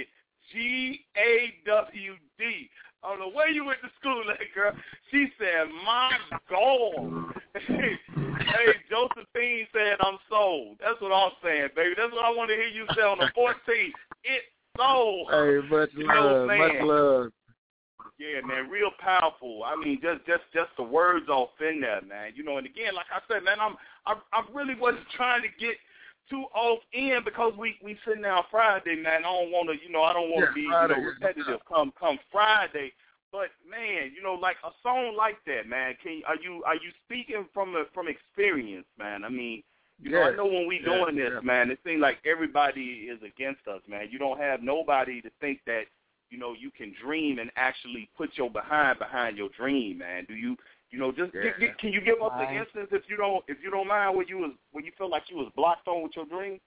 G-A-W-D. I don't know where you went to school, that girl. She said, my God. Hey, Josephine said, I'm sold. That's what I'm saying, baby. That's what I want to hear you say on the 14th. It's sold. Hey, much love, much love. Yeah, man, real powerful. I mean, just the words off in there, man. You know, and again, like I said, man, I really wasn't trying to get too off in because we sitting down Friday, man. I don't want to, be repetitive come Friday. But man, like a song like that, man. Are you speaking from experience, man? I mean, I know when we doing this, man, it seems like everybody is against us, man. You don't have nobody to think that you can dream and actually put your behind your dream, man. Do you? Can you give us an instance if you don't mind when you feel like you was blocked on with your dream?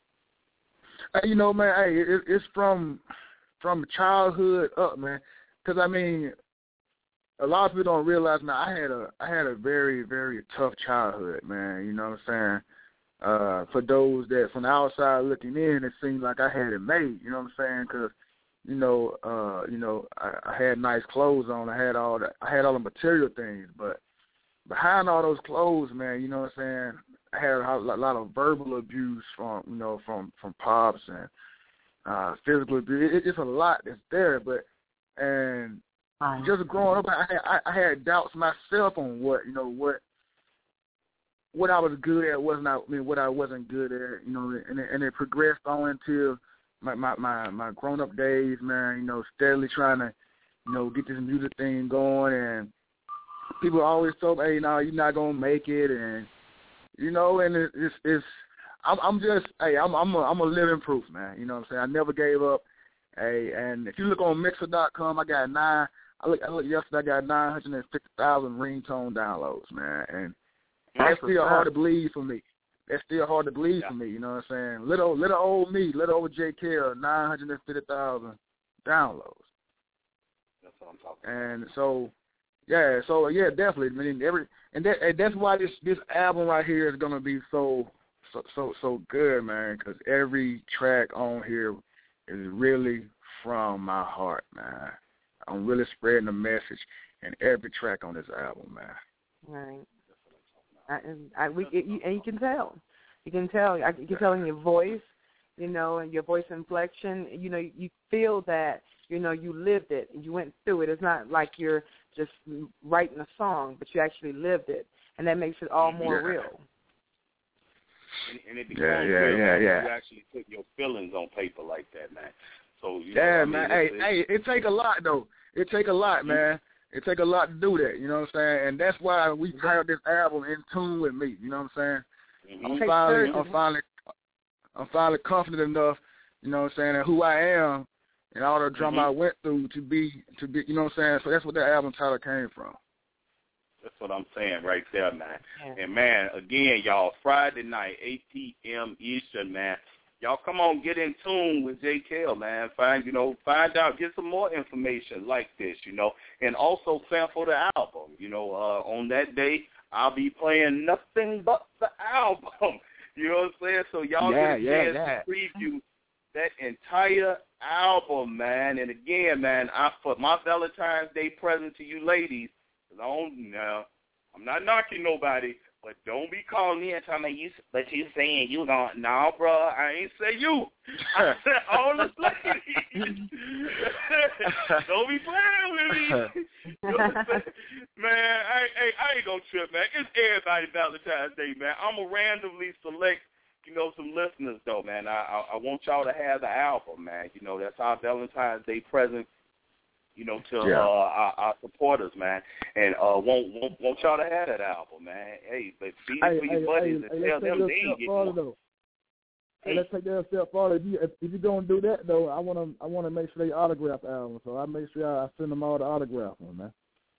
Man, hey, it's from childhood up, man. Because I mean, a lot of people don't realize, man. I had a very, very tough childhood, man. You know what I'm saying? For those that from the outside looking in, it seemed like I had it made. You know what I'm saying? Because I had nice clothes on. I had all the material things, but behind all those clothes, man, you know what I'm saying, I had a lot of verbal abuse from pops and physical abuse. It's just a lot that's there, and just growing up, I had doubts myself on what I was good at, what I wasn't good at, and it progressed on until my grown-up days, man, steadily trying to, get this music thing going, and people always told me, hey, no, you're not going to make it, and, and I'm a living proof, man, you know what I'm saying? I never gave up, and if you look on Mixer.com, I looked yesterday, I got 950,000 ringtone downloads, man, and that's still hard to believe for me. That's still hard to believe for me, you know what I'm saying? Little old me, little old JK, 950,000 downloads. That's what I'm talking and about. So definitely. I mean, that's why this album right here is gonna be so good, man. Because every track on here is really from my heart, man. I'm really spreading the message in every track on this album, man. Right. And you can tell. You can tell in your voice, and your voice inflection. You feel that, you lived it. You went through it. It's not like you're just writing a song, but you actually lived it, and that makes it all more real. And it becomes real. You actually put your feelings on paper like that, man. So man. It take a lot though. It take a lot, man. It take a lot to do that, you know what I'm saying? And that's why we titled this album In Tune With Me, you know what I'm saying? I'm finally confident enough, you know what I'm saying, and who I am and all the drama I went through to be, you know what I'm saying? So that's what that album title came from. That's what I'm saying right there, man. Yeah. And, man, again, y'all, Friday night, 8 p.m. Eastern, man. Y'all come on, get in tune with JKL, man. Find out, get some more information like this, and also sample the album. On that day, I'll be playing nothing but the album. You know what I'm saying? So y'all get a chance to preview that entire album, man. And again, man, for my Valentine's Day present to you ladies, I'm not knocking nobody, but don't be calling me and telling me but you saying you don't. No, bro, I ain't say you. I said all the ladies. Don't be playing with me. You know what I'm saying? Man, I ain't gonna trip, man. It's everybody's Valentine's Day, man. I'm gonna randomly select, some listeners, though, man. I want y'all to have the album, man. That's our Valentine's Day present, to our supporters, man. And want y'all to have that album, man. Hey, but be for your buddies and tell them they ain't getting one. Hey, let's take that a step farther. If you're gonna do that though, I wanna make sure they autograph the album. So I make sure I send them all the autograph one, man.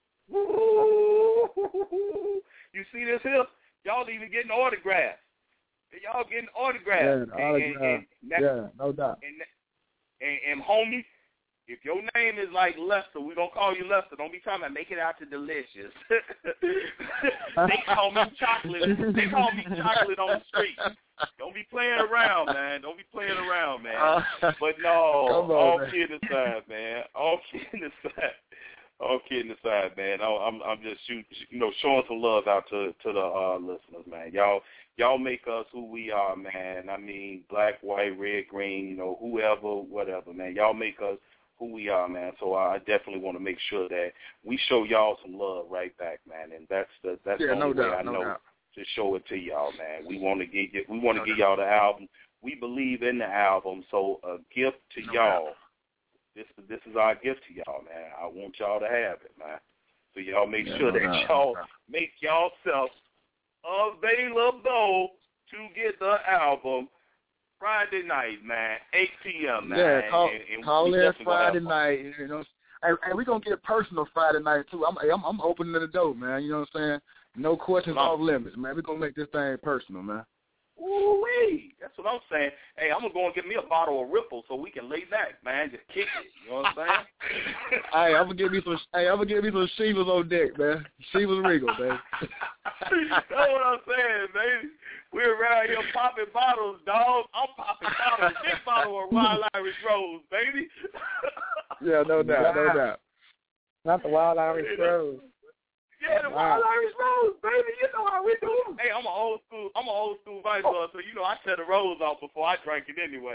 You see this here? Y'all even getting autographs. Y'all getting autographs. Yeah, no doubt. And homie, If your name is like Lester, we're going to call you Lester. Don't be trying to make it out to Delicious. They call me Chocolate. They call me Chocolate on the street. Don't be playing around, man. Don't be playing around, man. But no, all kidding aside, man. All kidding aside, man. I'm just showing some love out to the listeners, man. Y'all make us who we are, man. I mean, black, white, red, green, whoever, whatever, man. Y'all make us who we are, man. So I definitely want to make sure that we show y'all some love right back, man. And that's the only way I know to show it to y'all, man. We want to give y'all the album. We believe in the album. So a gift to y'all. This is our gift to y'all, man. I want y'all to have it, man. So y'all make sure that y'all make yourself available to get the album Friday night, man, 8 p.m., man. Yeah, call in Friday night, And we're going to get personal Friday night, too. I'm opening the door, man. You know what I'm saying? No questions off limits, man. We're going to make this thing personal, man. Ooh-wee. That's what I'm saying. Hey, I'm going to go and get me a bottle of Ripple so we can lay back, man. Just kick it. You know what I'm saying? Hey, I'm going to give me some Shivas on deck, man. Shivas Regal, baby. That's what I'm saying, baby. We're around here popping bottles, dog. I'm popping bottles. Big bottle of Wild Irish Rose, baby. Yeah, no doubt. Not the Wild Irish Rose. Yeah, the Wild Irish Rose, baby. You know how we do. Hey, I'm an old school vice lord, so I set the rose off before I drank it anyway.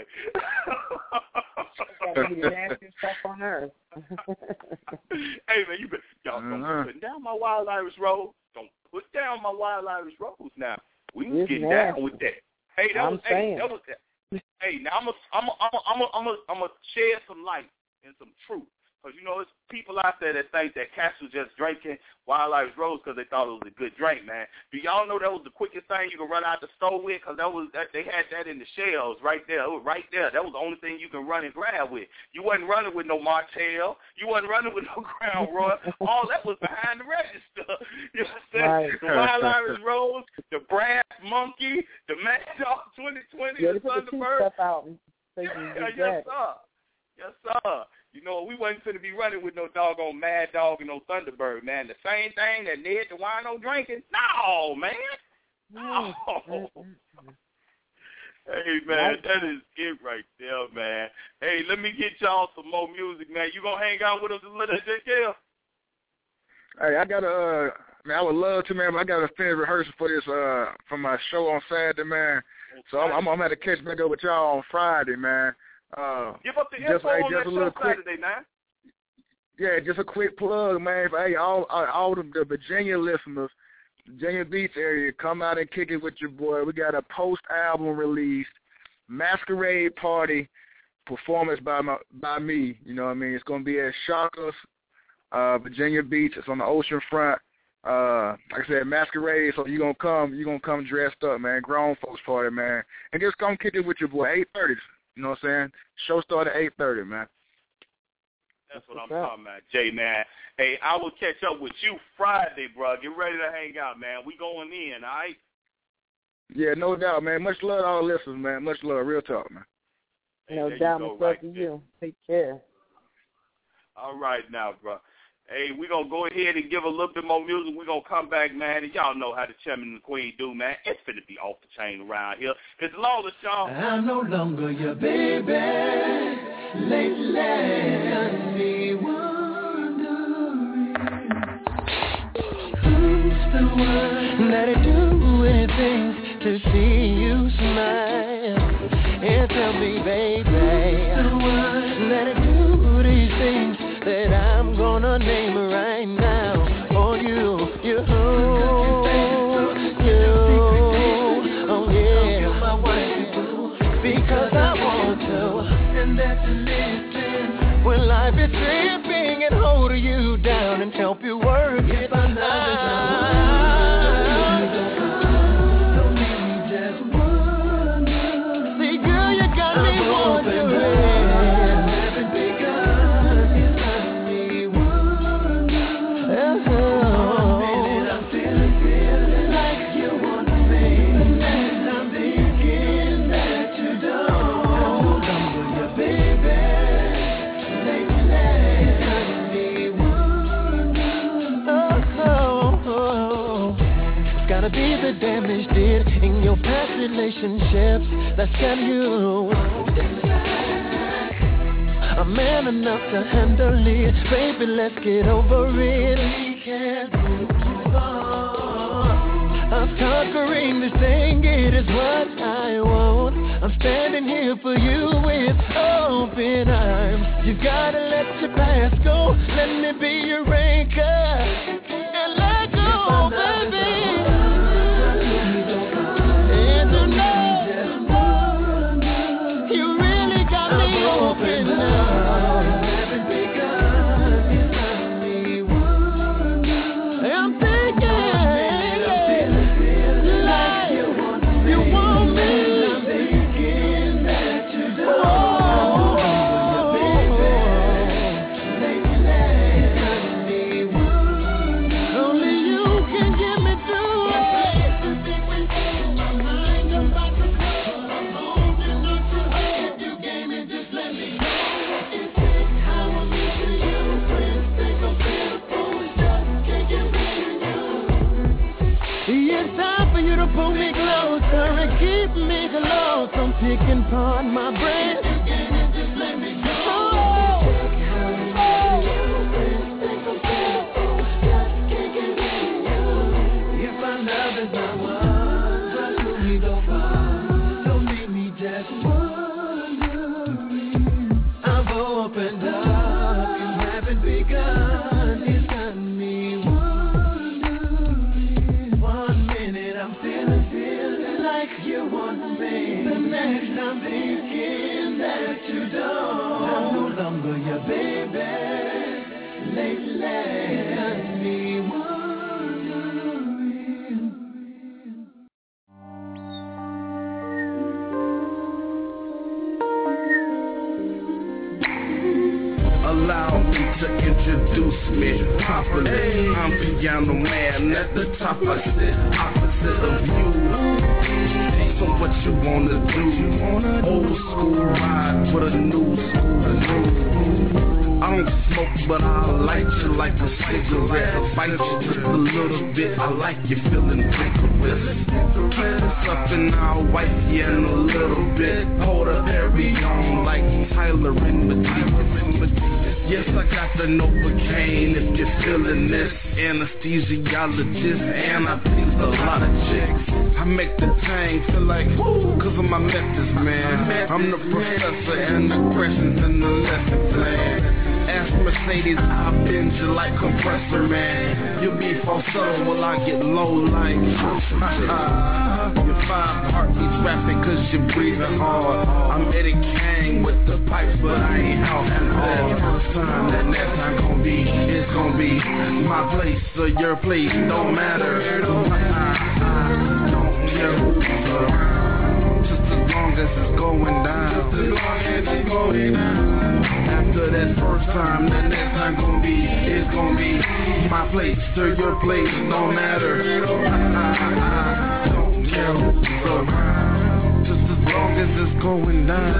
Nasty stuff on her. Hey, man, y'all don't put down my Wild Irish Rose. Don't put down my Wild Irish Rose now. We can get down with that. Hey, now I'm gonna shed some light and some truth. Because, it's people out there that think that cats was just drinking Wild Irish Rose because they thought it was a good drink, man. Do y'all know that was the quickest thing you can run out the store with? Because they had that in the shelves right there. It was right there. That was the only thing you can run and grab with. You wasn't running with no Martell. You wasn't running with no Crown Royal. All that was behind the register. You know what I'm saying? Right. The Wild Irish Rose, the Brass Monkey, the Mad Dog 2020, the Thunderbird. Yes, sir. Yes, sir. We wasn't going to be running with no doggone Mad Dog and no Thunderbird, man. The same thing that Ned the Wino drinking? No, man. No. Hey, man, that is it right there, man. Hey, let me get y'all some more music, man. You going to hang out with us a little bit, J.K.? Hey, I would love to, man, but I got to finish rehearsal for this, for my show on Saturday, man. So I'm going to have to catch back up with y'all on Friday, man. Give up the info on that show Saturday, man. Yeah, just a quick plug, man. Hey, all the Virginia listeners, Virginia Beach area, come out and kick it with your boy. We got a post-album release, masquerade party performance by me. You know what I mean? It's going to be at Shaka's, Virginia Beach. It's on the ocean front. Like I said, masquerade. So you're gonna come dressed up, man. Grown folks party, man. And just come kick it with your boy. 8:30. You know what I'm saying? Show start at 8:30, man. That's what I'm talking about, Jay, man. Hey, I will catch up with you Friday, bro. Get ready to hang out, man. We going in, all right? Yeah, no doubt, man. Much love to all listeners, man. Much love. Real talk, man. Hey, no doubt, much love to you. Take care. All right now, bro. Hey, we're going to go ahead and give a little bit more music. We're going to come back, man, and y'all know how the chairman and the queen do, man. It's finna be off the chain around here. It's Lawless, y'all. I'm no longer your baby. Lately, got me wondering who's the one that'd do anything to see you smile. And tell me, baby, who's the one that'd do these things that I'm gonna name right now. Oh, you, oh yeah, because I want to, and that's listen. When life is tripping and hold you down and help you work it out. your past relationships that scam you. A man enough to handle it, baby, let's get over it. We can't move on. I'm conquering this thing, it is what I want. I'm standing here for you with open arms. You gotta let your past go, let me be your anchor, and let go, baby. And tonight, you really got me open now. Pull me closer and keep me close. I'm picking apart my brain. Just let me go. If our love is not one, why do we go far? Don't leave me just wondering. I've opened up and haven't begun. It's not me wondering. 1 minute I'm feeling like you want me. The next I'm thinking that you don't. I'm no longer your baby. Lately, got me wondering. Allow me to introduce me properly. I'm Piano Man at the top. I sit opposite of you. So what you wanna do? Old school ride with a new school. I don't smoke, but I light you like a cigarette. Bite you just a little bit. I like you feeling vigorous. Keep this up and I'll wipe you in a little bit. Hold a Perry on like Tyler in Medina. Yes, I got the Novocaine if you're feeling this. Anesthesiologist and I please a lot of chicks. I make the thing feel like woo, cause of my methods, man. I'm the professor and the questions in the lesson plan. Ask Mercedes, I bend you like compressor, man. You be falsetto while I get low like your 5 heartbeats rapping cause you're breathing hard. I'm Eddie Kane with the pipes, but I ain't out and that first time, that next time gon' be, it's gon' be my place or your place, don't matter. Don't care who's around, just as long as it's going down. After that first time, the next time gon' be, it's gon' be my place or your place, no matter. Don't care who's around, just as long as it's going down.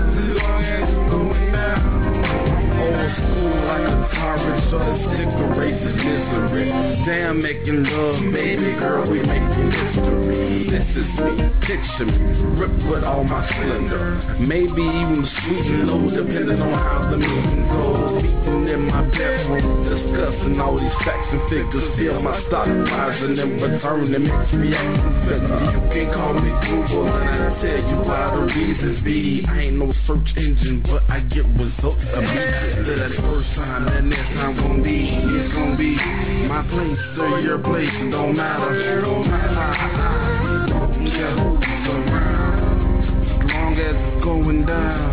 Old school like a tyrant, so the sticker race is misery. Damn, making love, baby girl, we making history. This is me, picture me, ripped with all my splendor. Maybe even sweet and low, depending on how the meeting goes. Meeting in my bedroom, discussing all these facts and figures. Feel my stock rising in return, it makes me act confused. You can call me Google and I'll tell you why the reasons be. I ain't no search engine, but I get results immediately. That first time, that next time gon' be, it's gon' be my place or your place, it don't matter. Don't care who's around, as long as it's going down.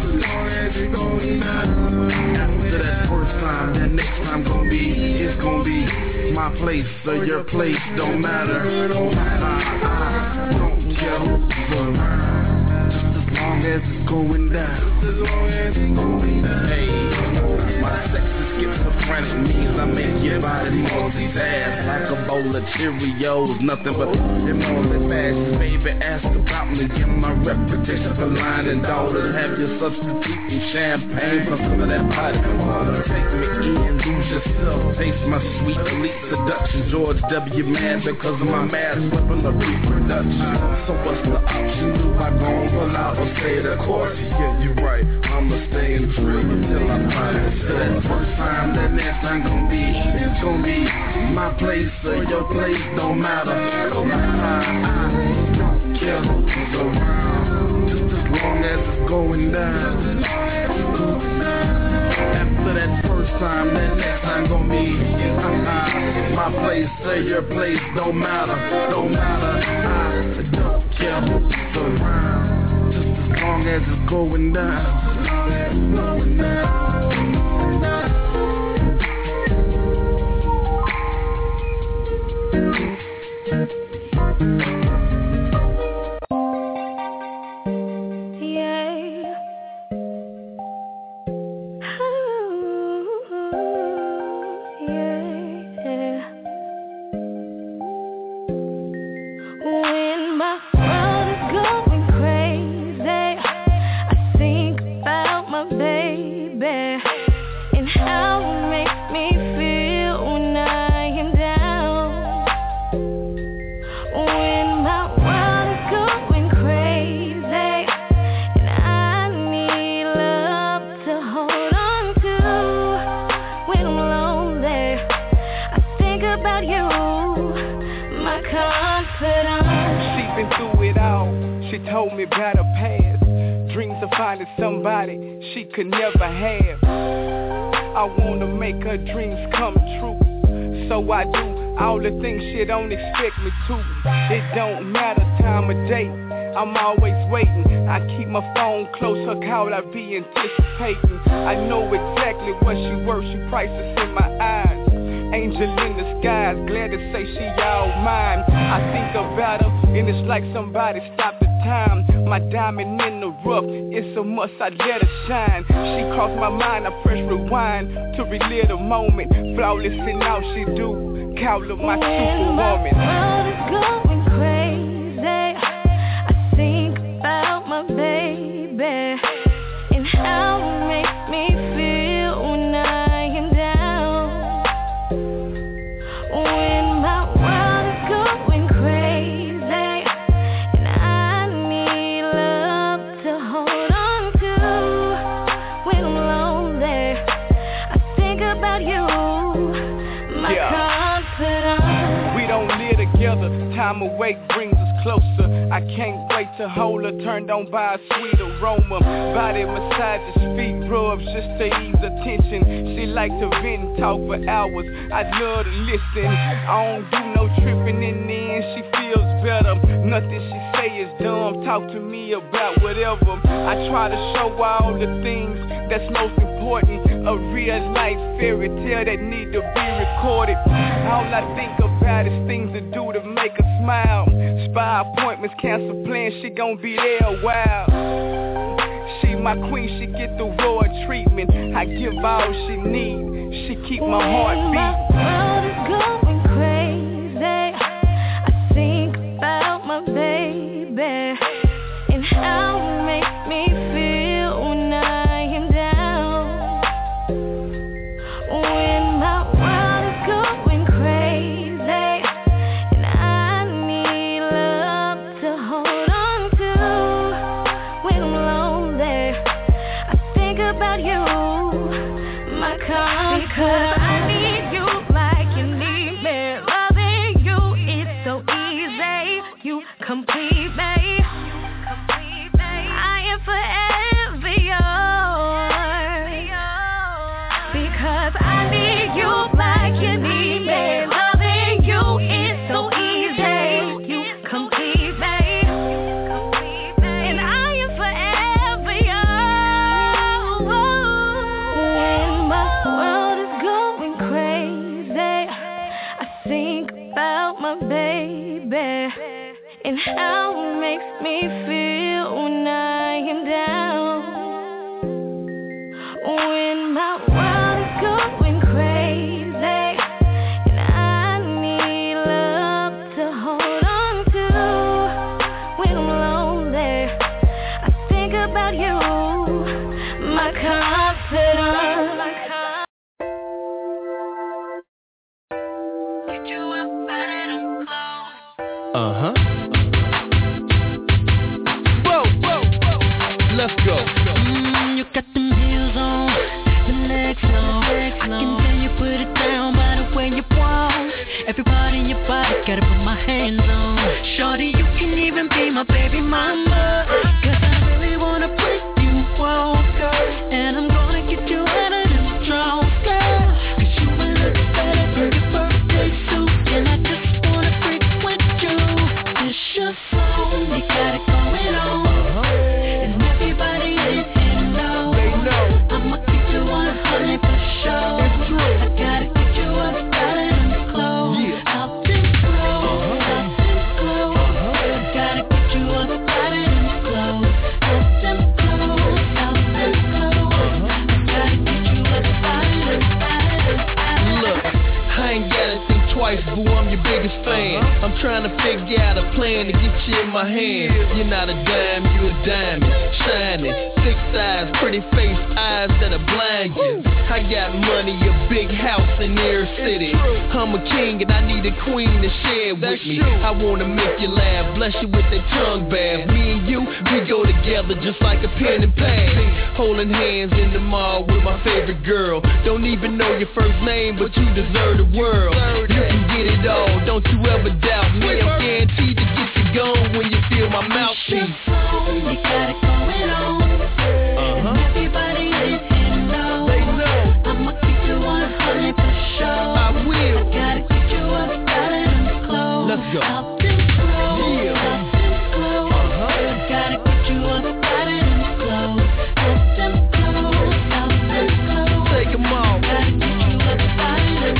After that first time, that next time gon' be, it's gon' be my place or your place, don't matter. Don't care who's around, just as long long as it's going down. Hey, my sex is schizophrenic, means I make your body multitask like a bowl of Cheerios, nothing but them all the fashion. Baby, ask about me, get my reputation for lying and daughters. Have your substituting champagne for some of that body water. Take me in, lose yourself, taste my sweet elite seduction. George W. mad because of my mass weapon of reproduction. So what's the option? Do I go on pull out or stay the course? Yeah, you're right, I'ma stay in free till I find it. So that first time, that next time gon' be, it's gon' be my place or your place, don't matter. I don't care who's around, just as long as it's going down. After that first time, that next time gon' be my place or your place, don't matter. I don't care who's around, just as long as it's going down. Told me about her past, dreams of finding somebody she could never have. I wanna make her dreams come true, so I do all the things she don't expect me to. It don't matter time of day, I'm always waiting. I keep my phone close, her call I be anticipating. I know exactly what she worth, she priceless in my eyes. Angel in the skies, glad to say she all mine. I think about her and it's like somebody stopped the time. My diamond in the rough, it's a must, I let her shine. She crossed my mind, I press rewind to relive the moment. Flawless in all she do, call her my superwoman. My world is going crazy, I think about my baby and how it makes me feel when I am down. When my world is going crazy and I need love to hold on to. When I'm lonely, I think about you, my confidant. We don't live together, time away brings us closer. I can't wait to hold her, turned on by a sweet aroma. Body massages, feet rubs just to ease her tension. She like to vent and talk for hours, I love to listen. I don't do no tripping in the end, she feels better. Nothing she say is dumb, talk to me about whatever. I try to show all the things that's most important. A real life fairy tale that need to be recorded. All I think about is things to do to make her smile. Spy appointments, cancel plans, she gon' be there a while. She my queen, she get the royal treatment. I give all she need, she keep my heart beating. My world is going crazy, I think about my baby and how it makes me feel when I am down. When my world is going crazy and I need love to hold on to. When I'm lonely, I think about you, my confidant. Because I need you like you need me. Loving you is so easy, you complete me. I am forever yours. Because I need you like you need me. Loving you is so easy, you complete me. And I am forever yours. When my world is going crazy, I think about my baby and how it makes me feel when I am down. Let's go. You got them heels on, the legs long. I can tell you put it down by the way you walk. Every part in your body gotta put my hands on. Shorty, you can even be my baby mama, 'cause I really wanna put you on, girl. And I'm gonna get you out of this drought, girl. 'Cause you will look better in your birthday suit. And I just wanna freak with you. It's your song, you got it going on. And everybody in here knows. They know. I'ma keep you 100 for sure. It's true. I gotta get you up out of them clothes. Yeah. Out them clothes. Out them clothes. I gotta get you up out of them clothes. Out them clothes. Out them clothes. I gotta get you up out of them. Look, I ain't gotta think twice, boo, I'm your biggest fan. I'm trying to figure out a plan to get you in my hand. You're not a dime, you a diamond, shining, 6 eyes, pretty face, eyes that'll blind you. I got money, a big house in every city. I'm a king and I need a queen to share with me. I wanna make you laugh, bless you with that tongue bath. Me and you, we go together just like a pen and pad. Holding hands in the mall with my favorite girl. Don't even know your first name, but you deserve the world. You can get it all, don't you ever doubt me. I'm guaranteed to get you going when you feel my mouthpiece. You got it going on. And everybody in here knows. They know. I'ma keep you 100 for sure. I will. I gotta get you up out of them clothes. Let's go. Out them clothes. Yeah. Out them clothes. I gotta get you up out of them clothes. Out them clothes. Out them clothes. Take them off. Gotta get you up out of them.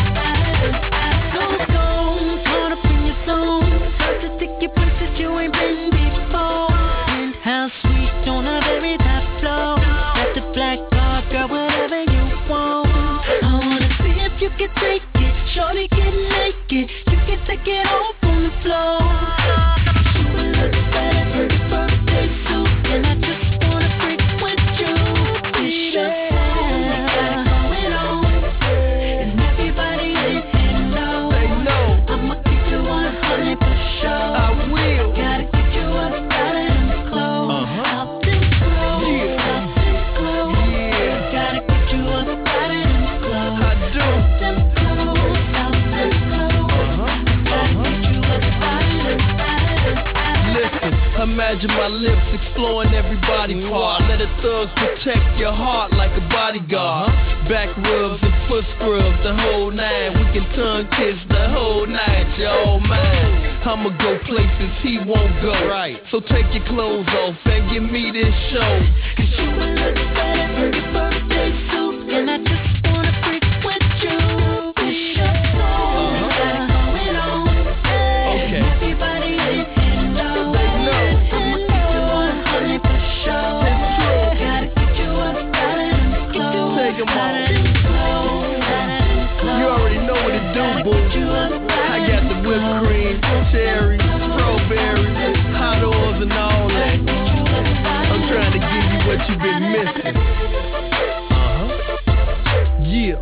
So gone, caught up in your zone. Start to take you places you ain't been before. And how sweet on a very top floor. Got the black card, girl, whatever you want. I wanna see if you can take it. Shorty get naked. You can take it off on the floor. You will look better in your birthday suit. And I just wanna freak with you. It's your style, you got it going on. And everybody in here knows. They know. I'ma keep you 100 for sure. I will. Gotta get you up out of them clothes. Out them clothes. Yeah. Out them clothes. Yeah. Gotta get you up out of them clothes. I do. Out them clothes. Out them clothes. Gotta get you up out of them. Listen, imagine my lips exploring every body part. Let the thugs protect your heart like a bodyguard. Back rubs and foot scrubs, the whole nine. We can tongue kiss the whole night, you're all mine. I'ma go places he won't go. Right. So take your clothes off and give me this show. 'Cause you will look better in your birthday suit. And I just wanna freak with you. It's your song, you got it going on. Okay. And everybody in here knows. They know. I'ma keep you 100 for sure. It's true. Gotta get you up out of them clothes. Take 'em Out off. of them clothes. Out of them clothes. You already know what it do, Gotta boo. get you up out I of got them the whipped clothes. cream, cherries, strawberries, hot oils and all that. I'm trying to give you what you've been missing. Yeah.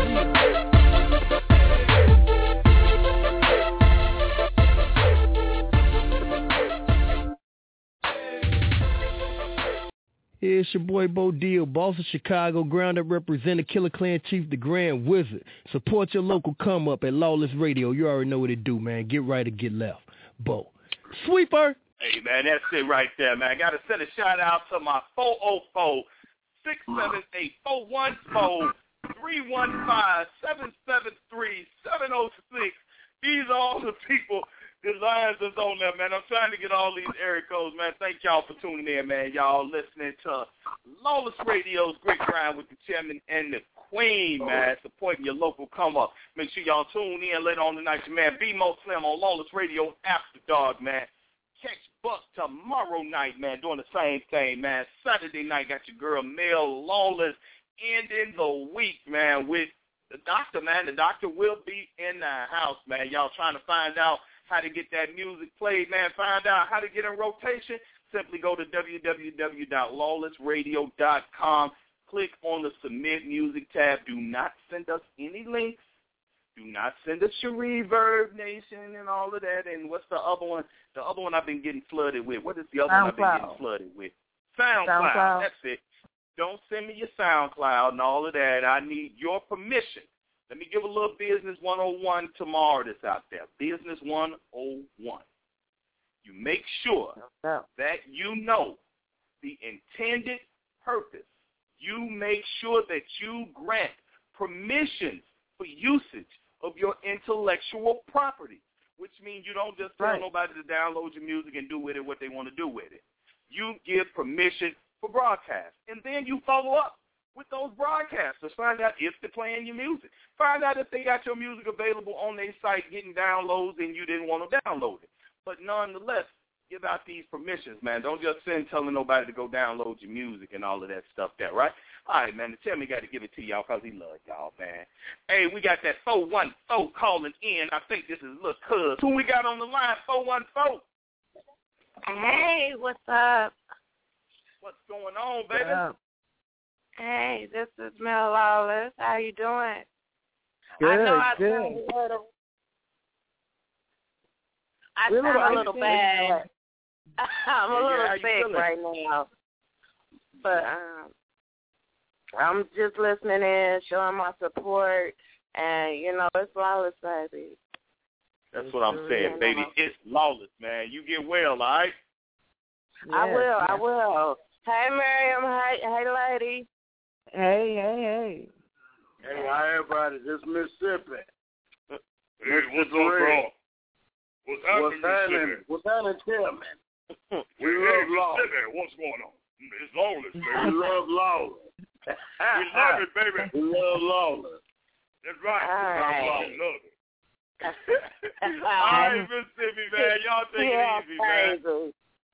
Yeah, it's your boy Bo Deal, boss of Chicago, ground up representative, Killer Clan Chief, the Grand Wizard. Support your local come up at Lawless Radio. You already know what it do, man. Get right or get left. Bo. Sweeper. Hey, man, that's it right there, man. I got to send a shout-out to my 404-678-414-315-773-706. These are all the people, the lines that's on there, man. I'm trying to get all these area codes, man. Thank y'all for tuning in, man. Y'all listening to Lawless Radio's Great Grind with the Chairman and the Queen, man. Supporting your local come-up. Make sure y'all tune in later on tonight, your man B-Mo Slim on Lawless Radio After Dark, man. Catch Buck tomorrow night, man, doing the same thing, man. Saturday night, got your girl Mel Lawless ending the week, man, with the doctor, man. The doctor will be in the house, man. Y'all trying to find out how to get that music played, man. Find out how to get in rotation. Simply go to www.lawlessradio.com. Click on the Submit Music tab. Do not send us any links. Do not send us your Reverb Nation and all of that. And what's the other one? The other one I've been getting flooded with. What is the other one I've been getting flooded with? SoundCloud. That's it. Don't send me your SoundCloud and all of that. I need your permission. Let me give a little Business 101 tomorrow that's out there. Business 101. You make sure that you know the intended purpose. You make sure that you grant permissions for usage of your intellectual property, which means you don't just tell nobody to download your music and do with it what they want to do with it. You give permission for broadcast, and then you follow up with those broadcasters. Find out if they're playing your music. Find out if they got your music available on their site getting downloads and you didn't want to download it. But nonetheless, give out these permissions, man. Don't just send telling nobody to go download your music and all of that stuff there, right? All right, man, the Timmy got to give it to y'all because he loves y'all, man. Hey, we got that 414 calling in. I think this is Lil' Cuz. Who we got on the line? 414. Hey, what's up? What's going on, baby? Hey, this is Mel Lawless. How you doing? Good, I know I sound a little bad. I'm a little sick right now. But I'm just listening in, showing my support, and, you know, it's Lawless, baby. That's what I'm saying, baby. It's Lawless, man. You get well, all right? I will. Hey, Miriam. Hey, lady. Hey. Hey, hi, everybody. This is Mississippi. Hey, what's up, bro? What's happening, Mississippi? What's happening, Tim? We love Mississippi. What's going on? It's Lawless, baby. We love Lawless. We love it, baby. We love Lawless. That's right. All love it. All right, Mississippi, man. Y'all take it easy, man.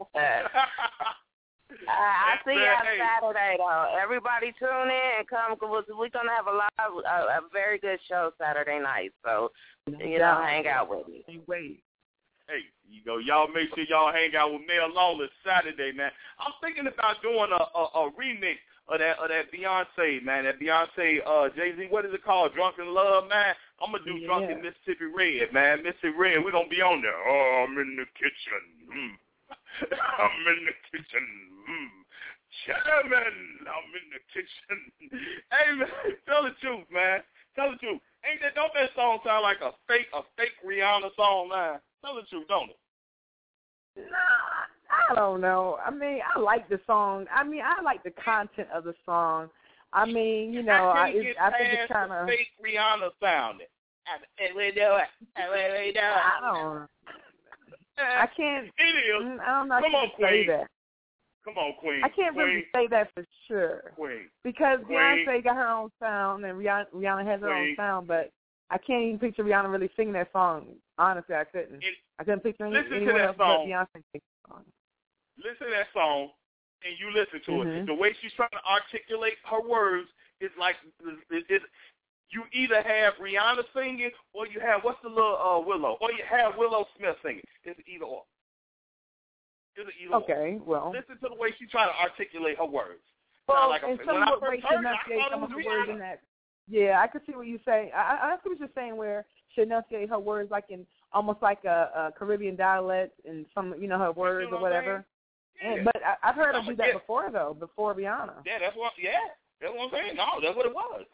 I see you on Saturday, though. Everybody tune in and come. We're going to have a very good show Saturday night. So, you know, hang out with me. Hey, you go. Y'all make sure y'all hang out with Mel Lawless Saturday, man. I'm thinking about doing a remix of that Beyonce, man. That Beyonce, Jay-Z, what is it called? Drunken Love, man. I'm going to do Drunken Mississippi Red, man. Mississippi Red, we're going to be on there. Oh, I'm in the kitchen. I'm in the kitchen. Chairman, I'm in the kitchen. Hey, man, tell the truth, man. Tell the truth. Don't that song sound like a fake Rihanna song, man? Tell the truth, don't it? Nah, I don't know. I mean, I like the song. I mean, I like the content of the song. I mean, you know, I think it's kind of fake Rihanna sounding. We do it. I don't know. I can't. It is. I don't know. Come on, Queen. Say that. Come on, Queen. I can't really say that for sure. Queen. Because Beyonce got her own sound and Rihanna has her own sound, but I can't even picture Rihanna really singing that song. Honestly, I couldn't. I couldn't picture anyone else but Beyonce singing that song. Listen to that song, and you listen to it. The way she's trying to articulate her words is like you either have Rihanna singing or you have, what's the little Willow? Or you have Willow Smith singing. It's either or. Okay, well. Listen to the way she's trying to articulate her words. Well, and some of the way she enunciates some of her words in that. Yeah, I could see what you're saying. I see what you're saying where she enunciates her words like in almost like a Caribbean dialect and some, you know, her words or whatever. Yeah. But I've heard her do that before, though, before Rihanna. Yeah, that's what I'm saying. No, that's what it was.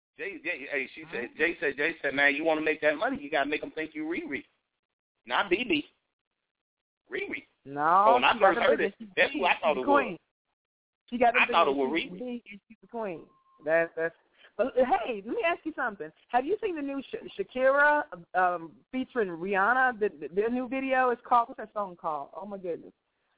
Jay said, man, you want to make that money, you got to make them think you Riri. Not BB. Riri. No. When I first heard it, that's who I thought it was. She got I thought it was Riri. She's the queen. That's. But, hey, let me ask you something. Have you seen the new Shakira featuring Rihanna? Their new video is called, what's that song called? Oh, my goodness.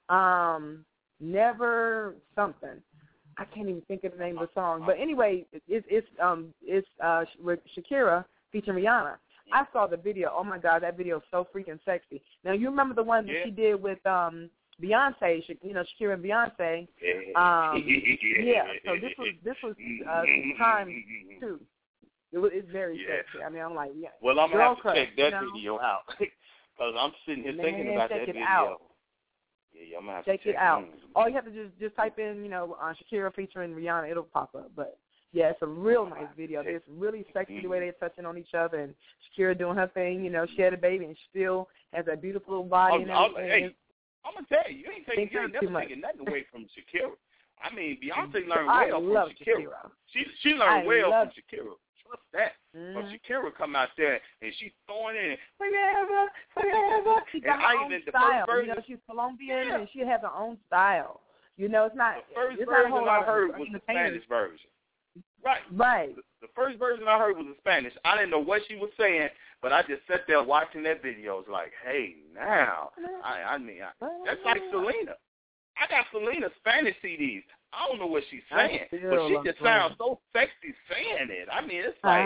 Never something. I can't even think of the name of the song. But anyway, it's Shakira featuring Rihanna. I saw the video. Oh, my God, that video is so freaking sexy. Now, you remember the one that she did with Beyonce, you know, Shakira and Beyonce. Yeah, so this was time, too. It's very sexy. I mean, I'm like, yeah. Well, I'm going to have to check that video out because I'm sitting here thinking about that video. Out. Yeah, I'm going to have to check it out. All you have to just type in, you know, Shakira featuring Rihanna. It'll pop up. But, yeah, it's a real nice video. It's really sexy the way they're touching on each other. And Shakira doing her thing. You know, she had a baby and she still has that beautiful little body and everything. I'm gonna tell you ain't never taking nothing away from Shakira. I mean, Beyonce learned well from Shakira. She learned well from Shakira. Trust that. But Shakira come out there and she's throwing in forever. She got her own style. You know, she's Colombian and she has her own style. You know, it's not. The first version I heard was the Spanish version. Right. The first version I heard was the Spanish. I didn't know what she was saying, but I just sat there watching that video. It's like, hey, now, that's like Selena. I got Selena's Spanish CDs. I don't know what she's saying, but she just sounds so sexy saying it. I mean, it's like,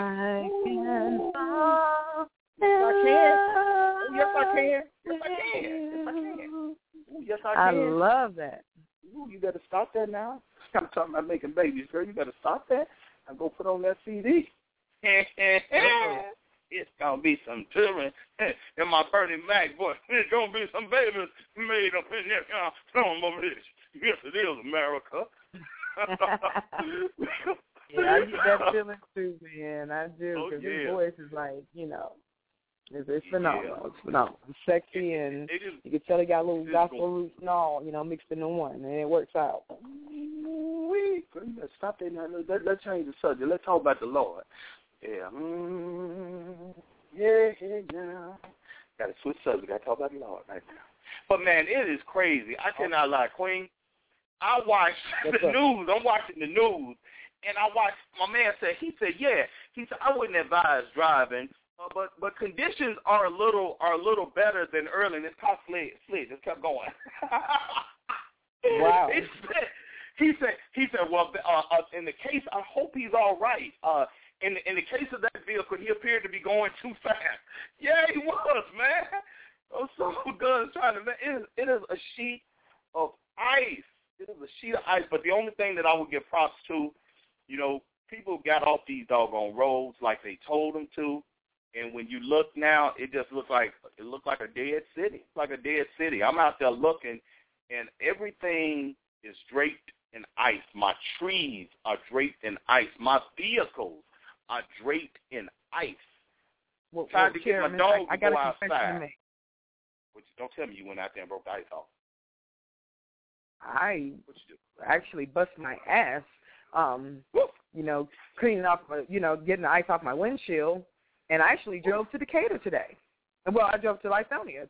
yes, I can. Yes, I can. I love that. Ooh, you got to stop that now. I'm talking about making babies, girl. You got to stop that and go put on that CD. It's going to be some children in my Bernie Mac voice. It's going to be some babies made up in there. Some of it. Yes, it is, America. Yeah, I get that feeling too, man. I do, because his voice is like, you know, it's phenomenal. It's phenomenal. It's sexy, and you can tell he got a little gospel roots and all, you know, mixed into one, and it works out. Let's stop that now. Let's change the subject. Let's talk about the Lord. Yeah. Yeah. Got to switch subject. Got to talk about the Lord right now. But, man, it is crazy. I cannot lie, Queen. I watch the news. I'm watching the news, and I watched, my man said, he said, I wouldn't advise driving, but conditions are a little better than early, and it's called slid. Just kept going. Wow. He said, well, in the case, I hope he's all right. In the case of that vehicle, he appeared to be going too fast. Yeah, he was, man. I'm so good trying to, it is a sheet of ice. It is a sheet of ice, but the only thing that I would give props to, you know, people got off these doggone roads like they told them to, and when you look now, it just looks like a dead city. It's like a dead city. I'm out there looking, and everything is draped in ice. My trees are draped in ice. My vehicles are draped in ice. Trying to get my dog to go outside. Don't tell me you went out there and broke the ice off. I actually bust my ass, you know, cleaning off, getting the ice off my windshield, and I actually drove to Decatur today. Well, I drove to Lithonia.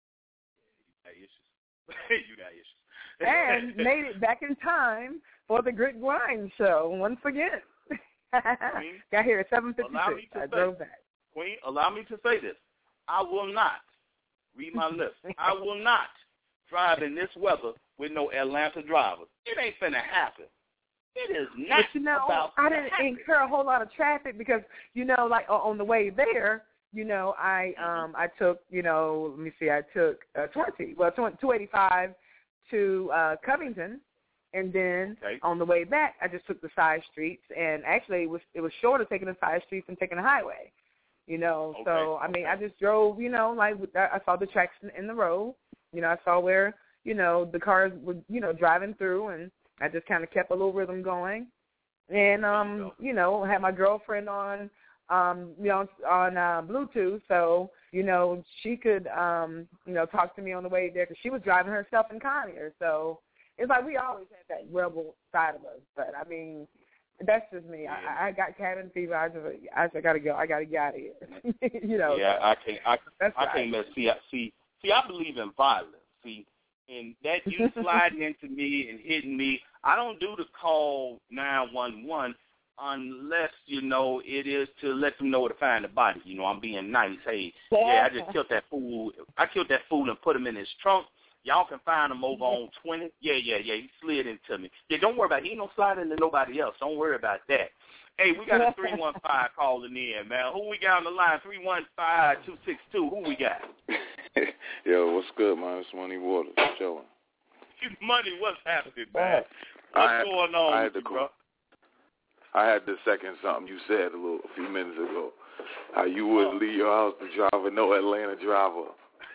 You got issues. And made it back in time for the Grit Grind show once again. Got here at 7:56. I drove back. Queen, allow me to say this. I will not, read my lips, I will not drive in this weather with no Atlanta drivers. It ain't finna happen. It is not about I didn't incur a whole lot of traffic because, you know, like on the way there, you know, I took, you know, let me see, I took 285 to Covington, and then on the way back, I just took the side streets, and actually it was shorter taking the side streets than taking the highway, you know. So, I mean, I just drove, you know, like I saw the tracks in the road. You know, I saw where, you know, the cars were, you know, driving through, and I just kind of kept a little rhythm going. And, you know, had my girlfriend on, you know, on Bluetooth, so, you know, she could, you know, talk to me on the way there because she was driving herself in Conyer. So it's like we always had that rebel side of us. But, I mean, that's just me. Yeah. I got cabin fever. I got to go. I got to get out of here. You know. Yeah, I can't mess. See, I believe in violence. See, and that you sliding into me and hitting me, I don't do the call 911 unless, you know, it is to let them know where to find the body. You know, I'm being nice. Hey, yeah, I just killed that fool. I killed that fool and put him in his trunk. Y'all can find him over on 20. Yeah, he slid into me. Yeah, don't worry about it. He ain't no slide into nobody else. Don't worry about that. Hey, we got a 315 calling in, man. Who we got on the line? 315-262. Who we got? Yo, what's good, man? It's Money Waters. Chilling. Money, what's happening, man? What's going on with you, bro? I had to second something you said a few minutes ago. How you wouldn't leave your house to drive with no Atlanta driver.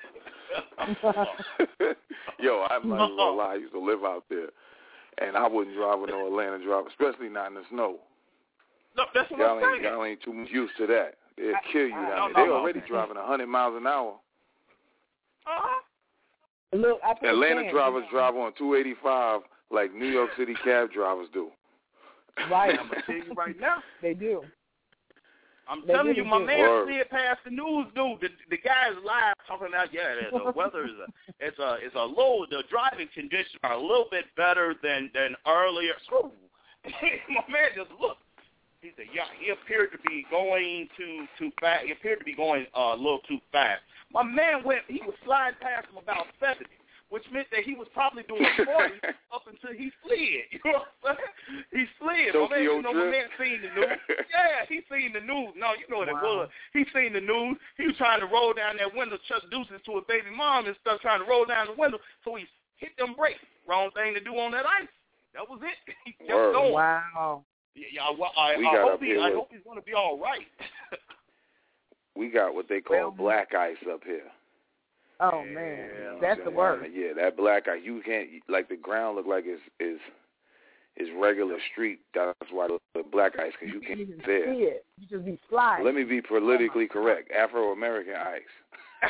Yo, I'm not even gonna lie. I used to live out there, and I wouldn't drive with no Atlanta driver, especially not in the snow. No, that's what I'm saying. Y'all ain't too much used to that. It'll kill you down there. They're already driving 100 miles an hour. Look, Atlanta drivers drive on 285 like New York City cab drivers do. Right. I'm going to tell you right now. They do. I'm telling you, my man slid past the news, dude. The guy is live talking about, the weather is a low. The driving conditions are a little bit better than earlier. My man just looked. He said, he appeared to be going too fast. He appeared to be going a little too fast. My man he was sliding past him about 70, which meant that he was probably doing 40 up until he slid. You know what I'm saying? He slid. My man seen the news. Yeah, he seen the news. No, you know what it was. He seen the news. He was trying to roll down that window, chuck deuces to a baby mom and stuff, trying to roll down the window. So he hit them brakes. Wrong thing to do on that ice. That was it. He kept going. Wow. Yeah, I hope he's going to be all right. We got what they call black ice up here. Oh man, that's the worst. Yeah, that black ice. You can't the ground look like it's regular street. That's why the black ice, because you can't see it. You just be sliding. Let me be politically correct. Afro-American ice.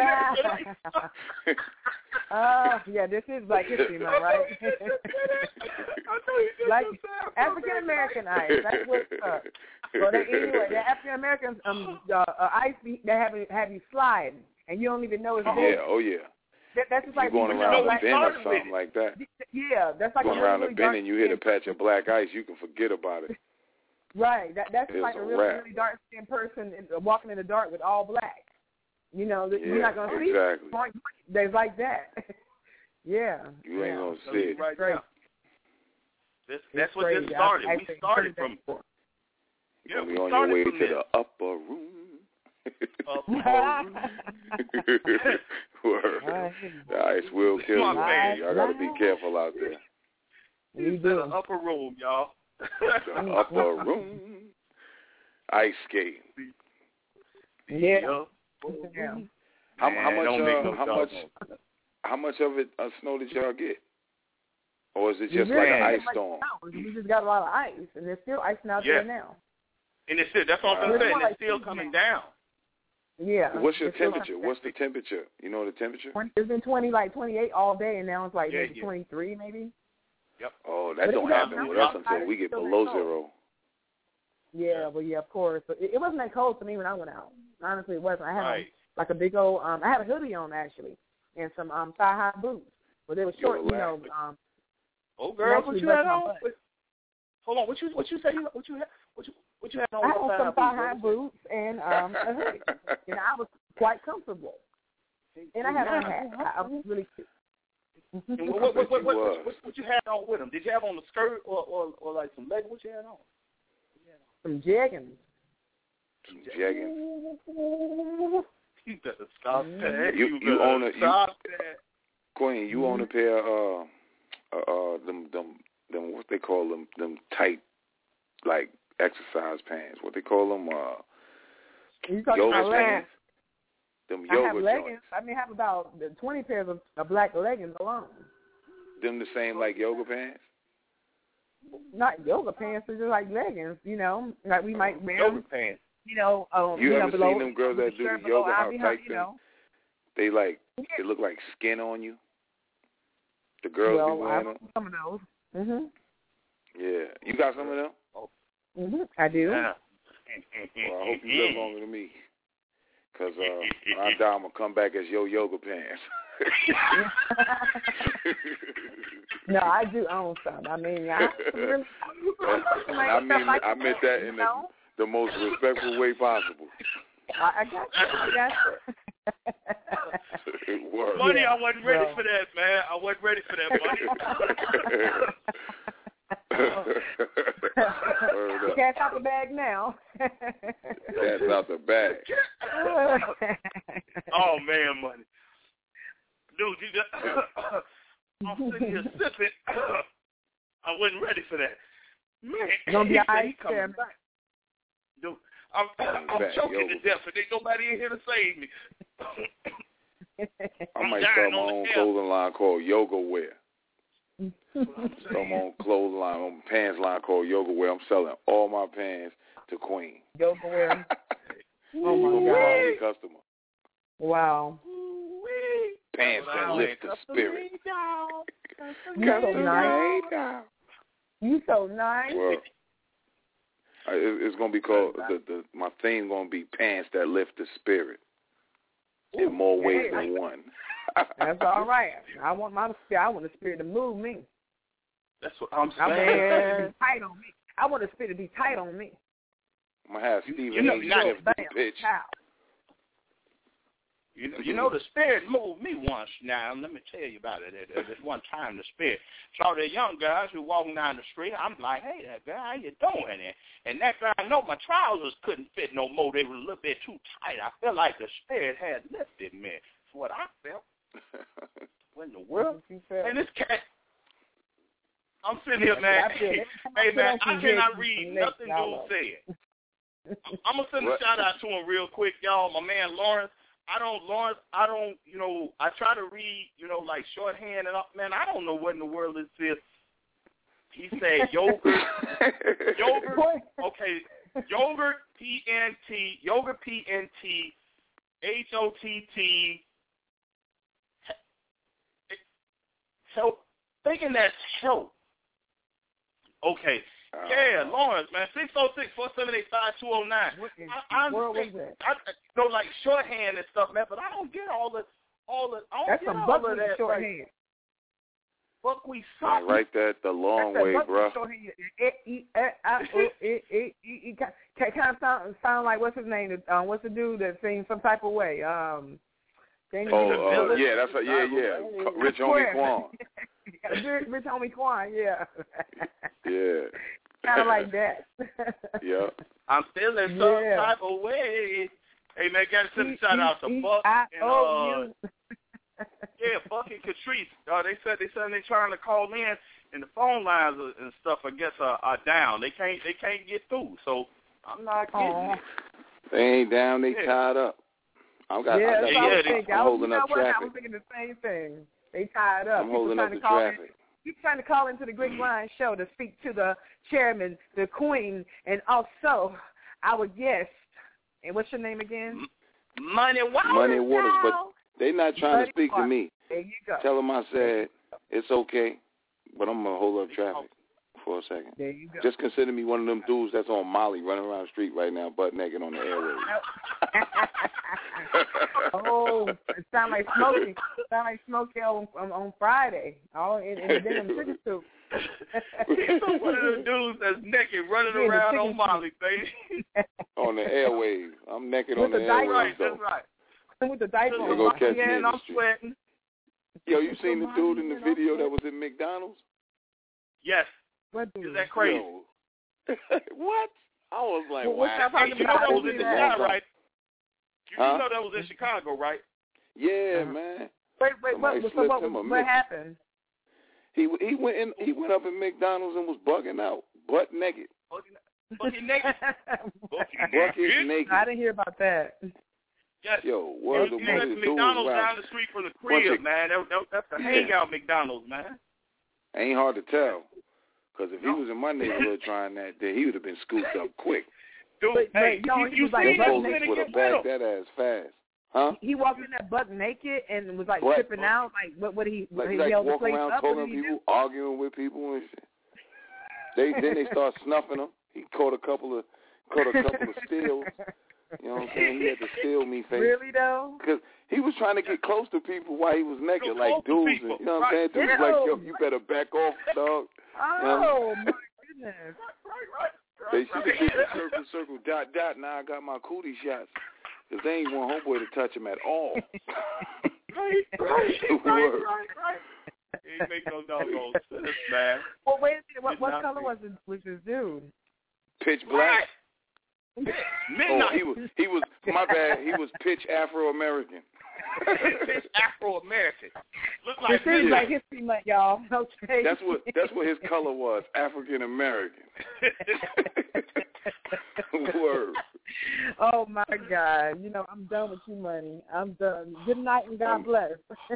Yeah, this is Black History Month, right? Like African American ice. That's what's up. Well, anyway, the African Americans ice they have you sliding, and you don't even know it's there. Yeah, oh yeah. That's just like you going around a bend or something like that. Yeah, that's like going around a bend and you hit a patch of black ice, you can forget about it. Right. That's like a really dark skinned person walking in the dark with all black. You know, you're not going to see it. There's like that. Yeah. You ain't going to see it. Right now. That's what this started. We started from... Yeah, we on your way to the upper room. Word. The ice will kill you. Y'all got to be careful out there. We do. The upper room, y'all. The upper room. Ice skating. Yeah. How much of it snow did y'all get? Or is it just like an ice storm? We just got a lot of ice, and there's still ice out there now. And it's still, that's what I'm saying. It's still coming down. Yeah. What's your temperature? What's the temperature? You know the temperature? It's been 28 all day, and now it's maybe 23, maybe. Yep. Oh, that don't happen with us until we get below zero. Yeah, well, yeah, of course. But it wasn't that cold to me when I went out. Honestly, it wasn't. I had like a big old, I had a hoodie on, actually, and some thigh-high boots. But they were short, you know. Oh, girl, what you had on? Hold on, what you say? What you had on? I had on some thigh-high boots and a hoodie. And I was quite comfortable. And I had on a hat. I was really cute. What you had on with them? Did you have on a skirt or like some leggings? What you had on? Some jeggings. You better stop that. You own Queen, you own a pair of them what they call them tight like exercise pants. What they call them? Yoga pants. Them yoga I have leggings. joints. I have about 20 pairs of black leggings alone. Them the same like yoga pants? Not yoga pants, they're just like leggings, you know. Like we might wear yoga pants. You know, you ever below, seen them girls that do the yoga, how tight they like, it look like skin on you? The girls be wearing them? Some of those. Mhm. Yeah. You got some of them? Mhm. I do. Well, I hope you live longer than me. Because when I die, I'm going to come back as your yoga pants. No, I do own some. I mean, I meant that in the most respectful way possible. I got you. Money, I wasn't ready for that, man. I wasn't ready for that, money. Cash out the bag now. Cash out the bag. Oh, man, money. Dude, I'm sitting here sipping. I wasn't ready for that. Man, gonna be he coming back. Dude, I'm choking to death, and ain't nobody in here to save me. I might start my own clothing line called Yoga Wear. Start my own clothing line, my pants line called Yoga Wear. I'm selling all my pants to Queen. Yoga Wear. Oh my God. Customer. Wow. Pants that lift the spirit. You so nice. You so nice. Well, it's gonna be called my theme gonna be pants that lift the spirit in more ways than one. That's all right. I want the spirit to move me. That's what I'm saying. I want the spirit to be tight on me. I want the spirit to be tight on me. I'm gonna have Stephen A. Smith do the pitch. You know, the spirit moved me once. Now, let me tell you about it. At one time, the spirit saw the young guys who walking down the street. I'm like, hey, that guy, how you doing? And next thing I know, my trousers couldn't fit no more. They were a little bit too tight. I felt like the spirit had lifted me. That's what I felt. What in the world? And this cat, I'm sitting here, man. Hey, man, I cannot read nothing dude said. I'm going to send a shout-out to him real quick, y'all. My man, Lawrence. I don't, I try to read, like shorthand and up. Man, I don't know what in the world this is. He said yogurt, okay, yogurt, PNT, yogurt, PNT, HOTT, help, thinking that's help. Okay. Yeah, Lawrence, man, 606-478-5209. I like shorthand and stuff, man, but I don't get all the. That's some buckwheat shorthand. Buckwheat sauce. Write that the long way, bro. Kind of sound like what's his name? What's the dude that sings some type of way? Yeah, that's Rich Homie Quan. Rich Homie Quan, yeah. Yeah. Kind of like that. Yeah. I'm feeling some type of way. Hey, man, got to send a shout out to Buck and Buck and Catrice. They said they're trying to call in, and the phone lines and stuff, I guess, are down. They can't get through. So I'm not getting it. They ain't down. They tied up. I'm holding up traffic. I was thinking the same thing. They tied up. I'm holding up the traffic. You're trying to call into the Greg Ryan Show to speak to the chairman, the queen, and also our guest. And what's your name again? Money Waters. Money Waters, but they're not trying to speak to me. There you go. Tell them I said it's okay, but I'm going to hold up traffic for a second. There you go. Just consider me one of them dudes that's on Molly running around the street right now, butt naked on the airwaves. It sound like Smokey. Smokey on Friday. All in the denim chicken soup. One of them dudes that's naked running around on Molly, baby. On the airwaves. I'm naked on the airwaves. Right, that's right. With the diaper on. Go catch me in the I'm street. sweating. Yo, you seen the dude in the video that was in McDonald's? Yes. What dude? Is that crazy? What? I was like, wow. Hey, you know that was in the shot, right? You know that was in Chicago, right? Yeah, man. Wait, what happened? He went up in McDonald's and was bugging out, butt naked. Bucket naked. Bucket naked. I didn't hear about that. Yes. Yo, what are the McDonald's down the street from the crib, man. That's the hangout McDonald's, man. Ain't hard to tell. Because if he was in my neighborhood trying that, then he would have been scooped up quick. Dude, hey, you see folks would have backed that ass fast. Huh? He walked in that butt naked and was like tripping out. Like what he held the place up? Talking to people, arguing with people and shit. Then they start snuffing him. He caught a couple of steals. You know what I'm saying? He had the steal me face. Really though? Because he was trying to get close to people while he was naked, like dudes. And, you know what I'm saying? Dudes like, yo, you better back off, dog. Oh my goodness! Right. They should have did the circle, dot. Now I got my cootie shots. Because they ain't want homeboy to touch him at all. Right. He ain't make no doggone sense, man. Well, wait a minute. What color was this dude? Pitch black. Midnight. Oh, he was. My bad. He was pitch Afro-American. Pitch Afro-American. Look like this is like history month, y'all. Okay. That's what his color was. African-American. Word. Oh my God! You know I'm done with you, money. I'm done. Good night and God bless.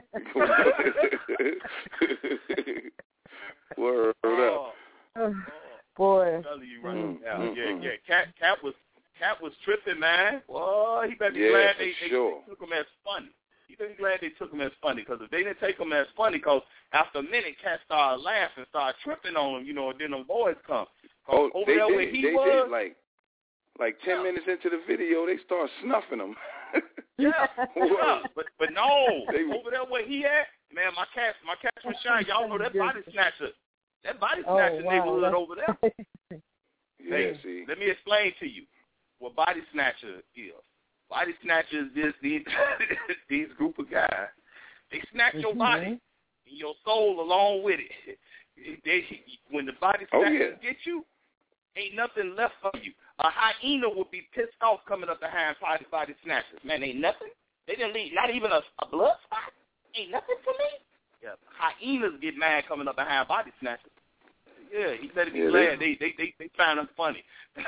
Word up. Boy. I'm telling you right now. Yeah. Cat was tripping, man. Well, he better be glad they took him as funny. He better be glad they took him as funny, because if they didn't take him as funny, because after a minute, cats started laughing, started tripping on him, and then them boys come. Oh, they did. Like 10 minutes into the video, they start snuffing him. Yeah, but no, over there where he at, man, my cats was shine. Y'all know that body snatcher. That body snatcher neighborhood over there. Yeah, see. Let me explain to you what body snatcher is. Body snatchers is these group of guys. They snatch your body and your soul along with it. When the body snatchers get you, ain't nothing left for you. A hyena would be pissed off coming up behind body snatchers. Man, ain't nothing. They didn't leave, not even a blood spot. Ain't nothing for me. Yeah, hyenas get mad coming up behind body snatchers. Yeah, he better be glad they found him funny.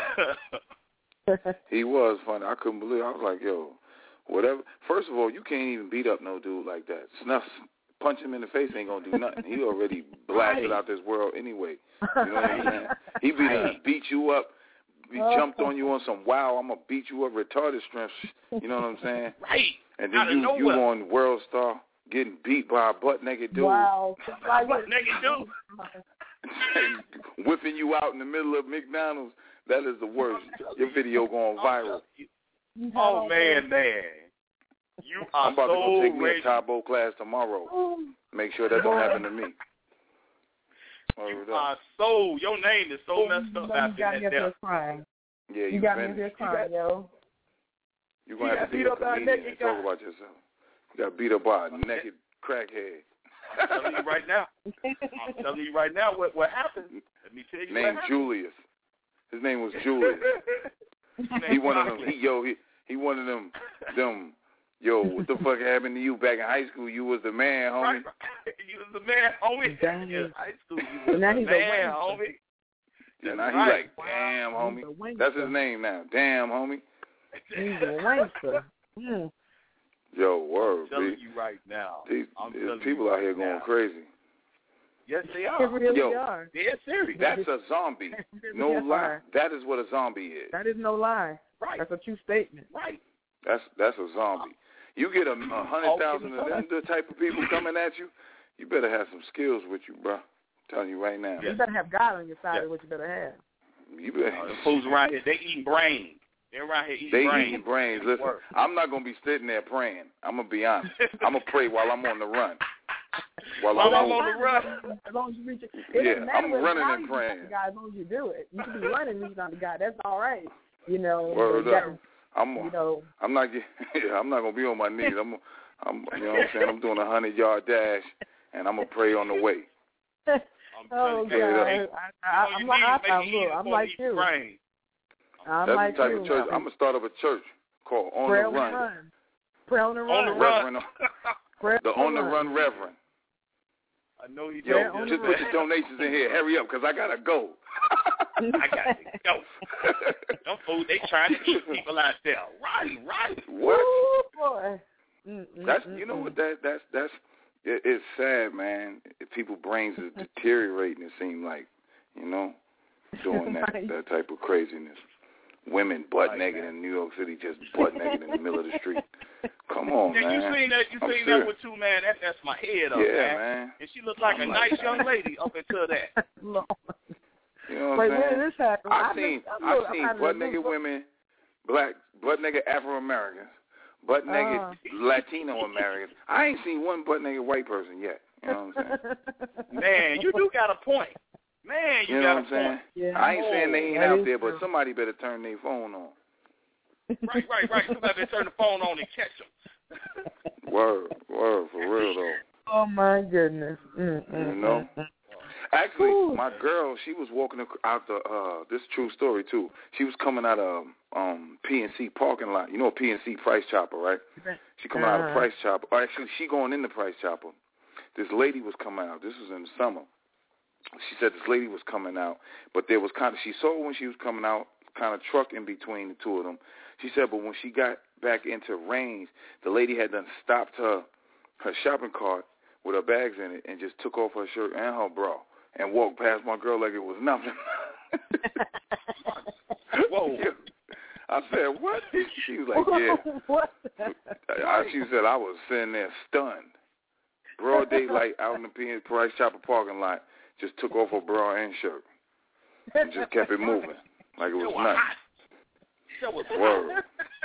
He was funny. I couldn't believe it. I was like, yo, whatever. First of all, you can't even beat up no dude like that. Punch him in the face ain't gonna do nothing. He already blasted out this world anyway. You know what I'm saying? He beat you up. He jumped on you on some I'm gonna beat you up retarded strength. You know what I'm saying? Right. And then you on World Star getting beat by a butt naked dude. Wow. Butt naked dude. Whipping you out in the middle of McDonald's. That is the worst. Your video going viral. Oh man. You are I'm about to go take me a raging. Tae Bo class tomorrow. Make sure that don't happen to me. Your name is so messed up after that death. Yeah, you got me here crying, yo. You're going to have to be a comedian and talk about yourself. You got beat up by a naked crackhead. I'm telling you right now what happened. Let me tell you Named what happened. Julius. His name was Julius. He one of them. He one of them. Yo, what the fuck happened to you back in high school? You was the man, homie. Right. You was the man, homie. In high school, you was the man, homie. And now he's like, damn, homie. That's his name now. Damn, homie. He's a wankster. Yo, word. I'm telling you right now. People out here going crazy. Yes, they are. They really are. They're serious. That's a zombie. No lie. That is what a zombie is. That is no lie. Right. That's a true statement. Right. That's a zombie. You get 100,000 of them the type of people coming at you, you better have some skills with you, bro. I'm telling you right now. You better have God on your side is what you better have. You better. The fools around here, they eating brains. They're around here eating brains. Eating brains. Listen, I'm not going to be sitting there praying. I'm going to be honest. I'm going to pray while I'm on the run. While I'm on the run. As long as you reach it. I'm running and praying. God, as long as you do it. You can be running and reaching out to God. That's all right. You know. I'm not gonna be on my knees. I'm you know what I'm saying? I'm doing a 100-yard dash, and I'm gonna pray on the way. Oh God! I'm like you. That's the type of church. I'm gonna start up a church called On the Run. Pray on the run. Reverend. The On the Run Reverend. I know you do. Just put your donations in here. Hurry up, because I gotta go. I got to go. Them fools, they trying to eat people out there. Right. What? Ooh, boy. That's you know what that's it's sad, man. People's brains are deteriorating. It seems like, doing that type of craziness. Women butt naked in New York City, just butt naked in the middle of the street. Come on, man. You seen that with two, man? That's my head up, man. And she looked like a nice young lady up until that. You know what I'm saying? When did this happen? I've seen butt naked women, butt naked Afro Americans, butt naked Latino Americans. I ain't seen one butt naked white person yet. You know what I'm saying? Man, you do got a point. Man, you got a point. Yeah. I ain't saying they ain't out there, but somebody better turn their phone on. Right. Somebody better turn the phone on and catch them. Word, for real though. Oh my goodness. You know. Actually, my girl, she was walking out this is a true story too. She was coming out of PNC parking lot. You know PNC Price Chopper, right? She coming out of Price Chopper. Or actually, she going in the Price Chopper. This lady was coming out. This was in the summer. She said this lady was coming out, but there was she saw when she was coming out, kind of truck in between the two of them. She said, but when she got back into range, the lady had done stopped her shopping cart with her bags in it and just took off her shirt and her bra and walked past my girl like it was nothing. Whoa. I I said, what? She was like, yeah. What? She said, I was sitting there stunned. Broad daylight out in the Price Chopper parking lot, just took off her bra and shirt and just kept it moving like it was nuts. It was Word.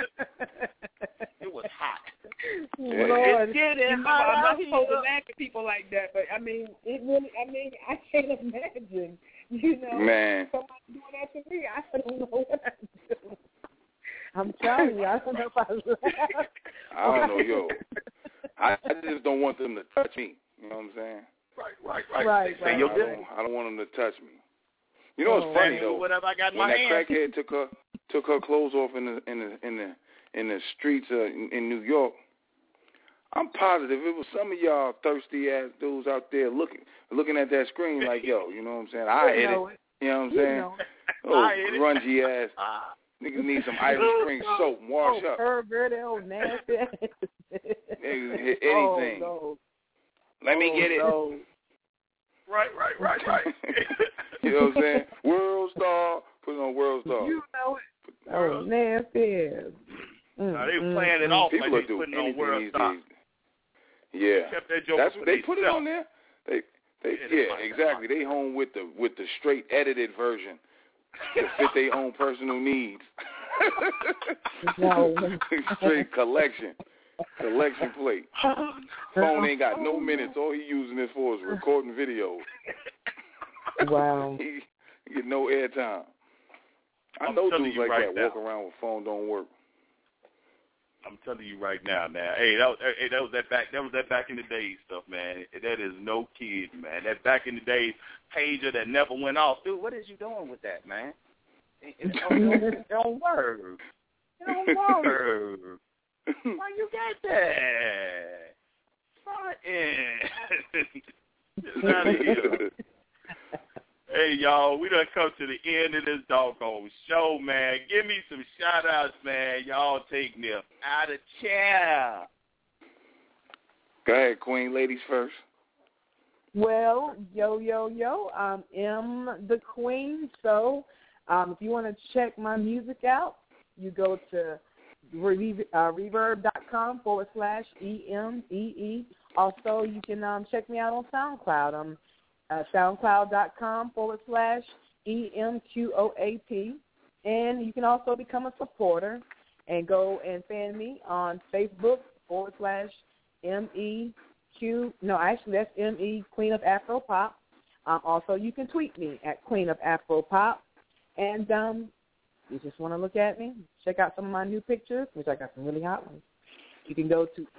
It was hot. Lord, it's getting I'm hot. not supposed to laugh at people like that, but I mean, I can't imagine, Man. somebody doing that to me. I don't know what I'm doing. I'm telling you, I don't know if I laugh. I don't know, yo. I just don't want them to touch me. You know what I'm saying? Right. I don't want them to touch me. You know what's funny though? Whatever I got in when my that hand. crackhead took her clothes off in the streets in New York, I'm positive it was some of y'all thirsty ass dudes out there looking at that screen like, yo, you know what I'm saying? I hit it. You know what I'm saying? Oh, grungy ass. Niggas need some Irish Spring soap and wash up. Pervert, old nasty. Niggas hit anything. No. Let me get it. No. Right. You know what I'm saying? World Star. Put it on World Star. You know it. Oh, nasty. Now, they playing it off people like they do putting on anything World these Star. days. Yeah. That's what they put it on there. They exactly. They home with the straight edited version to fit their own personal needs. Straight collection plate. Phone ain't got no minutes. All he using this for is recording videos. Wow. He get no airtime. I know dudes like that walk around with phone don't work. I'm telling you right now. Hey, that was that back in the day stuff, man. That is no kid, man. That back in the day pager that never went off. Dude, what is you doing with that, man? It don't work. It don't work. Why you got that? Get out of here. Hey, y'all, we done come to the end of this doggone show, man. Give me some shout-outs, man. Y'all take me up out of chair. Go ahead, Queen. Ladies first. Well, yo, I'm the Queen. So if you want to check my music out, you go to reverb.com/EMEE. Also, you can check me out on SoundCloud. SoundCloud.com/EMQOAP. And you can also become a supporter and go and fan me on Facebook /MEQ. No, actually, that's ME Queen of Afro Pop. Also, you can tweet me at Queen of Afro Pop. And you just want to look at me, check out some of my new pictures, which I got some really hot ones. You can go to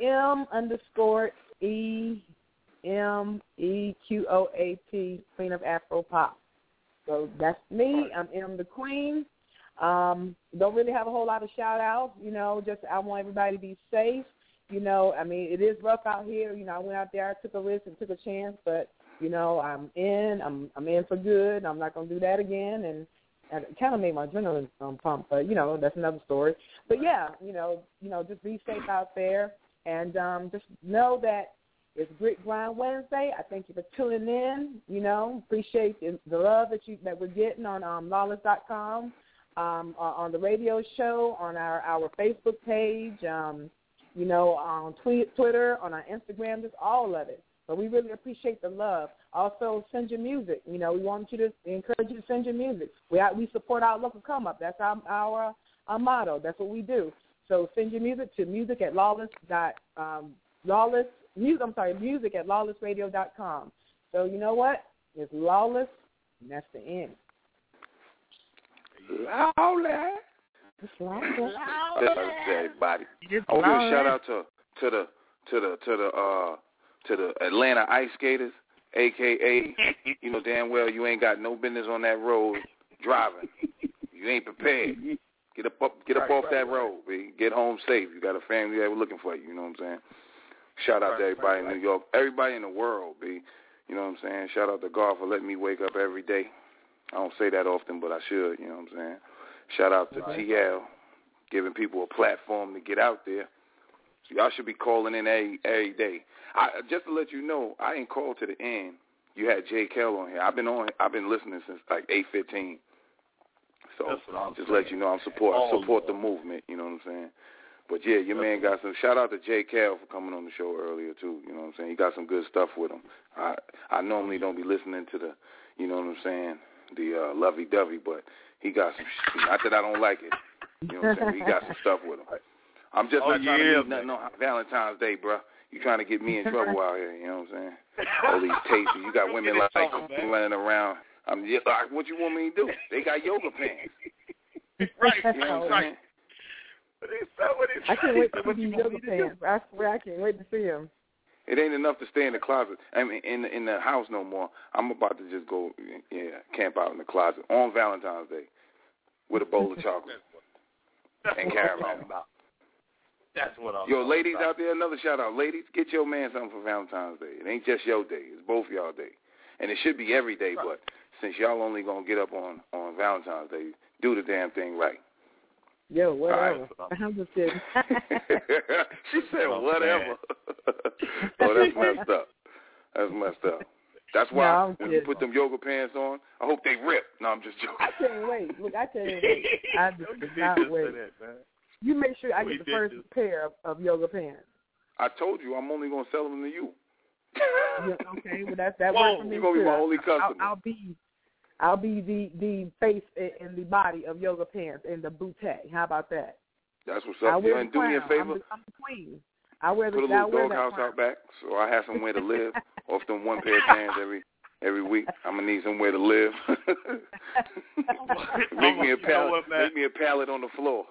M_EMEQOAP, Queen of Afro Pop. So that's me. I'm M the Queen. Don't really have a whole lot of shout-outs. Just I want everybody to be safe. I mean, it is rough out here. I went out there, I took a risk and took a chance, but, I'm in for good. I'm not going to do that again, and it kind of made my adrenaline pump, but, that's another story. But, yeah, just be safe out there, and just know that it's Grit Grind Wednesday. I thank you for tuning in. Appreciate the love that we're getting on lawless.com, on the radio show, on our Facebook page, on Twitter, on our Instagram, just all of it. But we really appreciate the love. Also, send your music. We want you to encourage you to send your music. We support our local come up. That's our motto. That's what we do. So send your music to music at lawlessradio.com. So you know what? It's Lawless, and that's the end. Lawless. It's Lawless. Everybody. I want to give a shout out to the Atlanta Ice Skaters, a.k.a. you know damn well you ain't got no business on that road driving. You ain't prepared. Get up off that road, B. Get home safe. You got a family that was looking for you. You know what I'm saying? Shout out to everybody in New York, everybody in the world, B. You know what I'm saying? Shout out to God for letting me wake up every day. I don't say that often, but I should. You know what I'm saying? Shout out to TL, giving people a platform to get out there. So y'all should be calling in every day. Just to let you know, I ain't called to the end. You had J. Kell on here. I've been listening since like 8:15. So just let you know I support the movement. You know what I'm saying? But yeah, your man got some. Shout out to Jay Cal for coming on the show earlier too. You know what I'm saying? He got some good stuff with him. I normally don't be listening to the, you know what I'm saying, the lovey-dovey, but he got some. Not that I don't like it. You know what I'm saying? He got some stuff with him. I'm just not trying to do nothing on Valentine's Day, bro. You trying to get me in trouble out here? You know what I'm saying? All these tastes. You got women like running around. What you want me to do? They got yoga pants. Right. You know what I'm saying? I can't wait to see these yoga pants. I swear I can't wait to see them. It ain't enough to stay in the closet. I mean, in the house no more. I'm about to just go, camp out in the closet on Valentine's Day with a bowl of chocolate and caramel. That's what I'm Yo, ladies out there, another shout out. Ladies, get your man something for Valentine's Day. It ain't just your day. It's both y'all day. And it should be every day, but since y'all only going to get up on Valentine's Day, do the damn thing right. Yo, whatever. Right. I'm just kidding. She said whatever. Oh, that's messed up. That's messed up. That's why when you put them yoga pants on, I hope they rip. No, I'm just joking. I can't wait. Look, I can't wait. I just cannot wait. You make sure I get the first pair of yoga pants. I told you I'm only going to sell them to you. Yeah, okay, well that works for me. You're going to be my only customer. I'll be the face and the body of yoga pants and the bootay. How about that? That's what's up. You and do me a favor. I'm the queen. I wear Put a little doghouse out back so I have somewhere to live. Off them one pair of pants every week. I'm gonna need somewhere to live. Make me a pallet on the floor.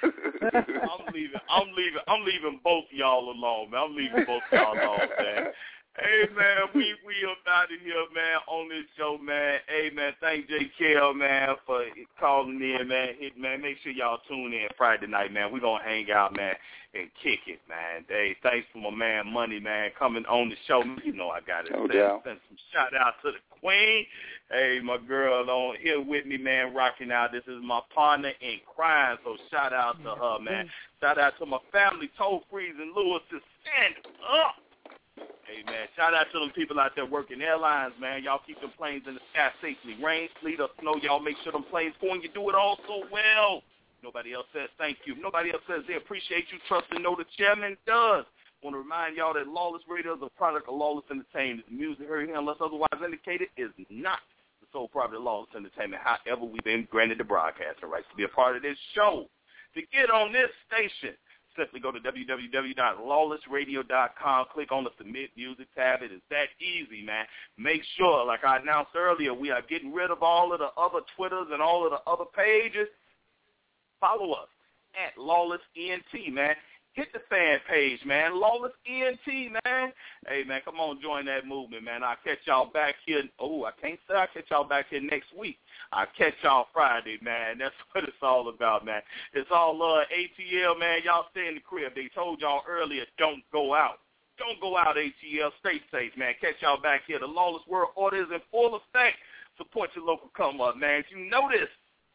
I'm leaving both y'all alone, man. I'm leaving both y'all alone, man. Hey, man, we up out of here, man, on this show, man. Hey, man, thank J. Kell, man, for calling in, man. Make sure y'all tune in Friday night, man. We're going to hang out, man, and kick it, man. Hey, thanks for my man Money, man, coming on the show. You know I got to send some shout-out to the queen. Hey, my girl on here with me, man, rocking out. This is my partner in crime, so shout-out to her, man. Shout-out to my family, Toe Freeze and Lewis, to stand up. Hey, man, shout out to them people out there working airlines, man. Y'all keep them planes in the sky safely. Rain, sleet, or snow, y'all make sure them planes going. You do it all so well. Nobody else says thank you. Nobody else says they appreciate you, trust, and know the chairman does. I want to remind y'all that Lawless Radio is a product of Lawless Entertainment. The music heard here, unless otherwise indicated, is not the sole property of Lawless Entertainment. However, we've been granted the broadcasting rights to be a part of this show. To get on this station, simply go to www.lawlessradio.com. Click on the Submit Music tab. It is that easy, man. Make sure, like I announced earlier, we are getting rid of all of the other Twitters and all of the other pages. Follow us at Lawless ENT, man. Hit the fan page, man. Lawless ENT, man. Hey, man, come on, join that movement, man. I'll catch y'all back here. Oh, I can't say I'll catch y'all back here next week. I'll catch y'all Friday, man. That's what it's all about, man. It's all ATL, man. Y'all stay in the crib. They told y'all earlier, don't go out. Don't go out, ATL. Stay safe, man. Catch y'all back here. The Lawless World Order is in full effect. Support your local come up, man. You know this.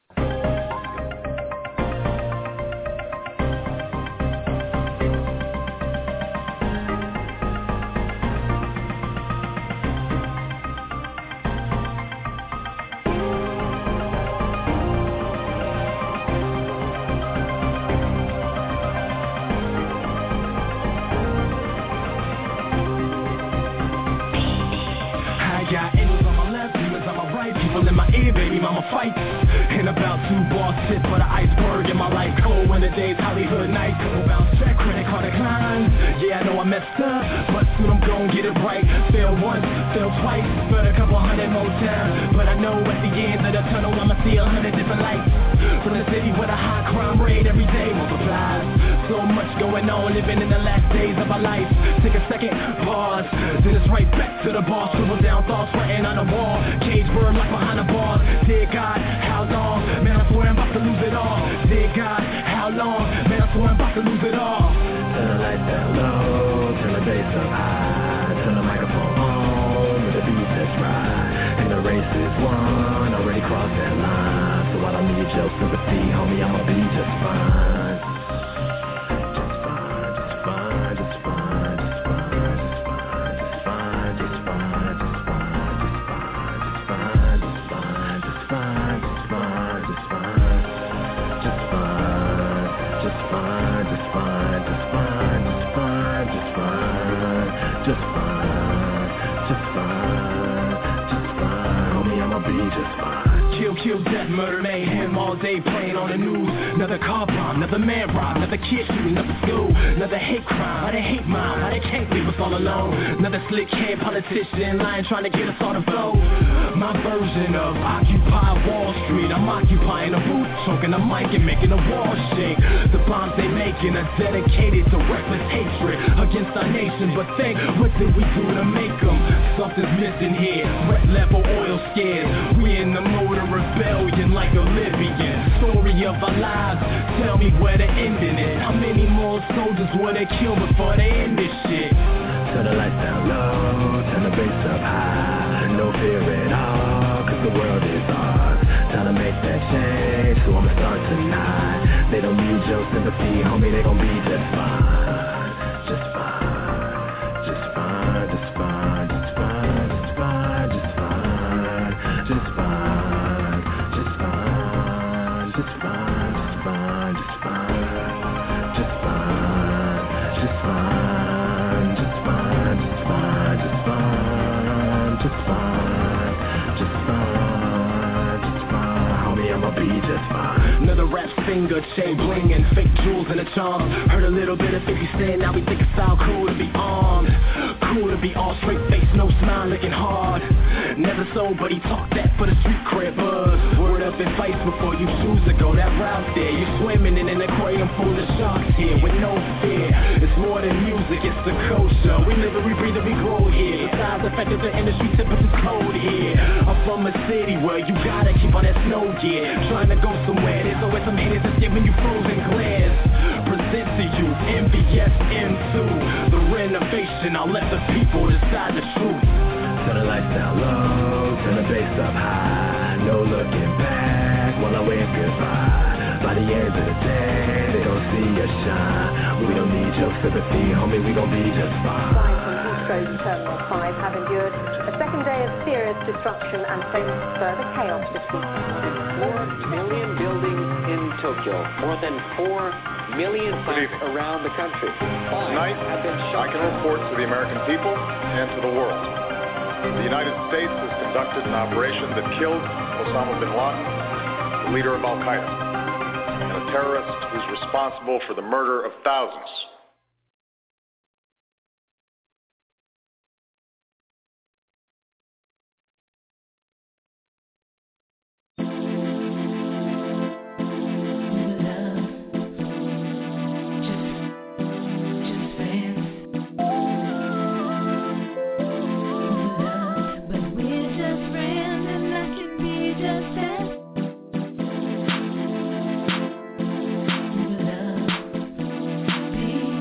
Baby mama fights and about 2 bars sit for the iceberg in my life. Cold when the days Hollywood nights. Couple bounce check, credit card decline. Yeah, I know I messed up, but soon I'm gon' get it right. Fail once, fail twice, but a couple hundred more times. But I know at the end of the tunnel I'ma see 100 different lights. From the city where the high crime rate every day multiplies. So much going on, living in the last days of our life. Take a second, pause, then it's right back to the bar. Scribble down thoughts written on the wall. Cage bird like behind the bars. Dear God, how long? Man, I swear I'm about to lose it all. Dear God, how long? Man, I swear I'm about to lose it all. Turn the lights down low, turn the bass up high, turn the microphone on with the beat that's right. And the race is won, already crossed that line. So I don't need your sympathy, homie, I'ma be just fine. Just fine. be just fine. Kill, death, murder, mayhem, all day playing on the news. Another car bomb, another man robbed, another kid shooting up the school. Another hate crime, why they hate mom, why they can't leave us all alone. Another slick head politician lying trying to get us all to vote. My version of Occupy Wall Street, I'm occupying a booth, choking a mic and making the wall shake. The bombs they making are dedicated to reckless hatred against our nation. But think, what did we do to make them? Something's missing here, red level oil scared. We in the mode of rebellion like a Libyan. Story of our lives, tell me where the ending is. How many more soldiers will they kill before they end this shit? Turn the lights down low, turn the bass up high. No fear at all, cause the world is ours. Time to make that change, so I'ma start tonight. They don't need your sympathy, homie, they gon' be just fine. Just fine, just fine, just fine, just fine, just fine, just fine, just fine, just fine, just fine, just fine, just fine, just fine, just fine, just fine, just fine, just fine, just fine, just fine, just fine, homie, I'ma be just fine. Another rap singer, chain bling and fake jewels and a charm. Heard a little bit of 50 Cent, now we think it sound cool to be armed. Cool to be all straight face, no smile, looking hard. Never sold, but he talked that for the street cred buzz. Word up in place before you choose to go that route there. You're swimming in an aquarium full of sharks here with no fear. It's more than music, it's the culture. We live and we breathe and we grow here. Besides the fact that the industry temperature's cold here. I'm from a city where you gotta keep on that snow gear. Trying to go somewhere, there's always some haters that's giving you frozen glares. Present to you MVS M2, the renovation. I'll let the people decide the truth. Turn the lights down low, turn the bass up high. No looking back while I wave goodbye. By the end of the day, they gon' see us shine. We don't need your sympathy, homie, we gon' be just fine. Frozen Terminal 5 have endured a second day of serious destruction and face further chaos this week. 4 million buildings in Tokyo, more than 4 million plants around the country. Tonight, I can report to the American people and to the world. The United States has conducted an operation that killed Osama bin Laden, the leader of Al-Qaeda, and a terrorist who's responsible for the murder of thousands. Be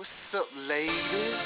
What's up, ladies?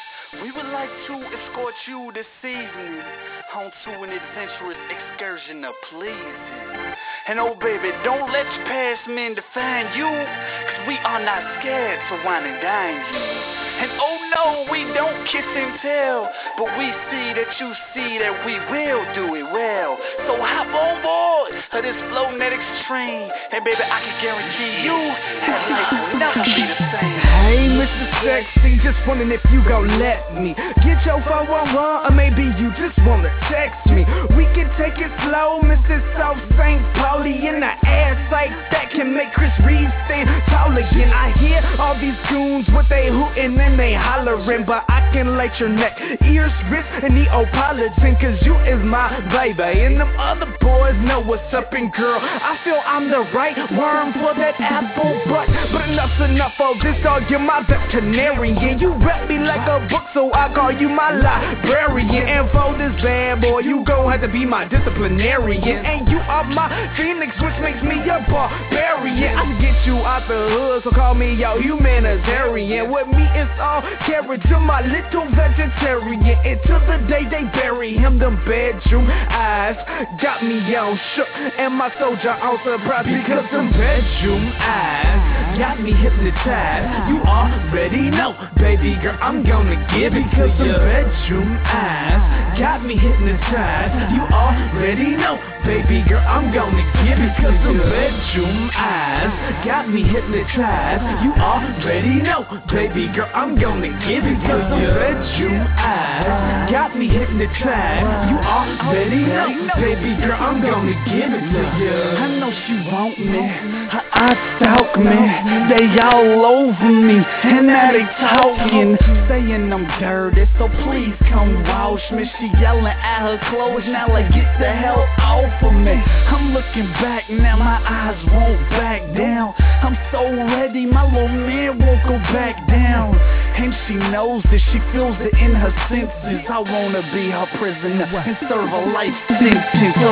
We would like to escort you this evening on to an adventurous excursion of pleasing. And oh baby, don't let your past men define you, cause we are not scared to wine and dine you. And oh no, we don't kiss and tell, but we see that you see that we will do it well. So hop on board of this Flownetic train, and baby, I can guarantee you that life will never be the same. Hey, Mr. Sexy, just wondering if you gon' let me get your 411, or maybe you just wanna text me. We can take it slow, Mr. South St. Pauli, in the ass like that can make Chris Reeves stand tall again. I hear all these goons, what they hootin' and they hollering, but I can light your neck, ears, wrist, and Neapolitan, cause you is my baby, and them other boys know what's up, and girl, I feel I'm the right worm for that apple butt, but enough's enough of this, dog, you're my veterinarian, you rep me like a book, so I call you my librarian, and for this bad boy, you gon' have to be my disciplinarian, and you are my phoenix, which makes me a barbarian. I can get you out the hood, so call me your humanitarian. With me, it's all carrot to my little vegetarian. Until the day they bury him, them bedroom eyes got me on shook, and my soldier on surprise, because them bedroom eyes got me hypnotized. You already know, baby girl, I'm gonna give it, because them bedroom eyes got me hypnotized. You already know, baby girl, I'm gonna give it, because them bedroom eyes got me hypnotized. You already know, baby girl, I'm gonna give it, because them bedroom eyes got me hypnotized. You already know, baby girl, I'm gonna give it to you. I know she want me, her eyes stalk me, they all over me, and now they talking, saying I'm dirty, so please come wash me. She yelling at her clothes, now like get the hell off of me. I'm looking back, now my eyes won't back down. I'm so ready, my little man won't go back down. And she knows that, she feels it in her senses. I wanna be her prisoner and serve a life sentence. Her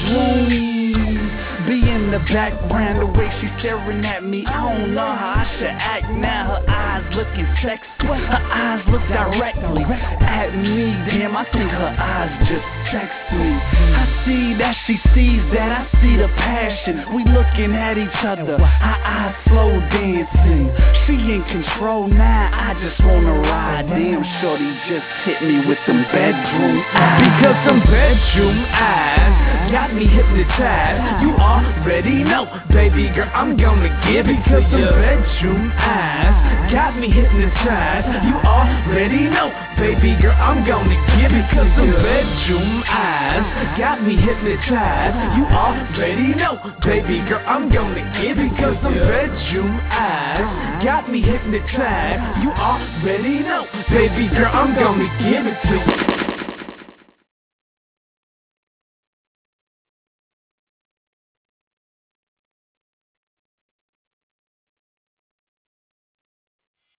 bedroom be in the background, the way she's staring at me, I don't know how I should act now. Her eyes looking sexy, her eyes look directly at me. Damn, I think her eyes just text me. I see that she sees that, I see the passion. We looking at each other, her eyes slow dancing. She in control now, I just wanna ride. Damn, shorty just hit me with them bedroom eyes, because them bedroom eyes got me hypnotized. You already know, baby girl, I'm gonna give it, because them bedroom eyes got me hypnotized. You already know, baby girl, I'm gonna give it, because them bedroom eyes got me hypnotized. You already know, baby girl, I'm gonna give it, because them bedroom eyes got me hypnotized. You already know, baby girl, I'm gonna give it to you.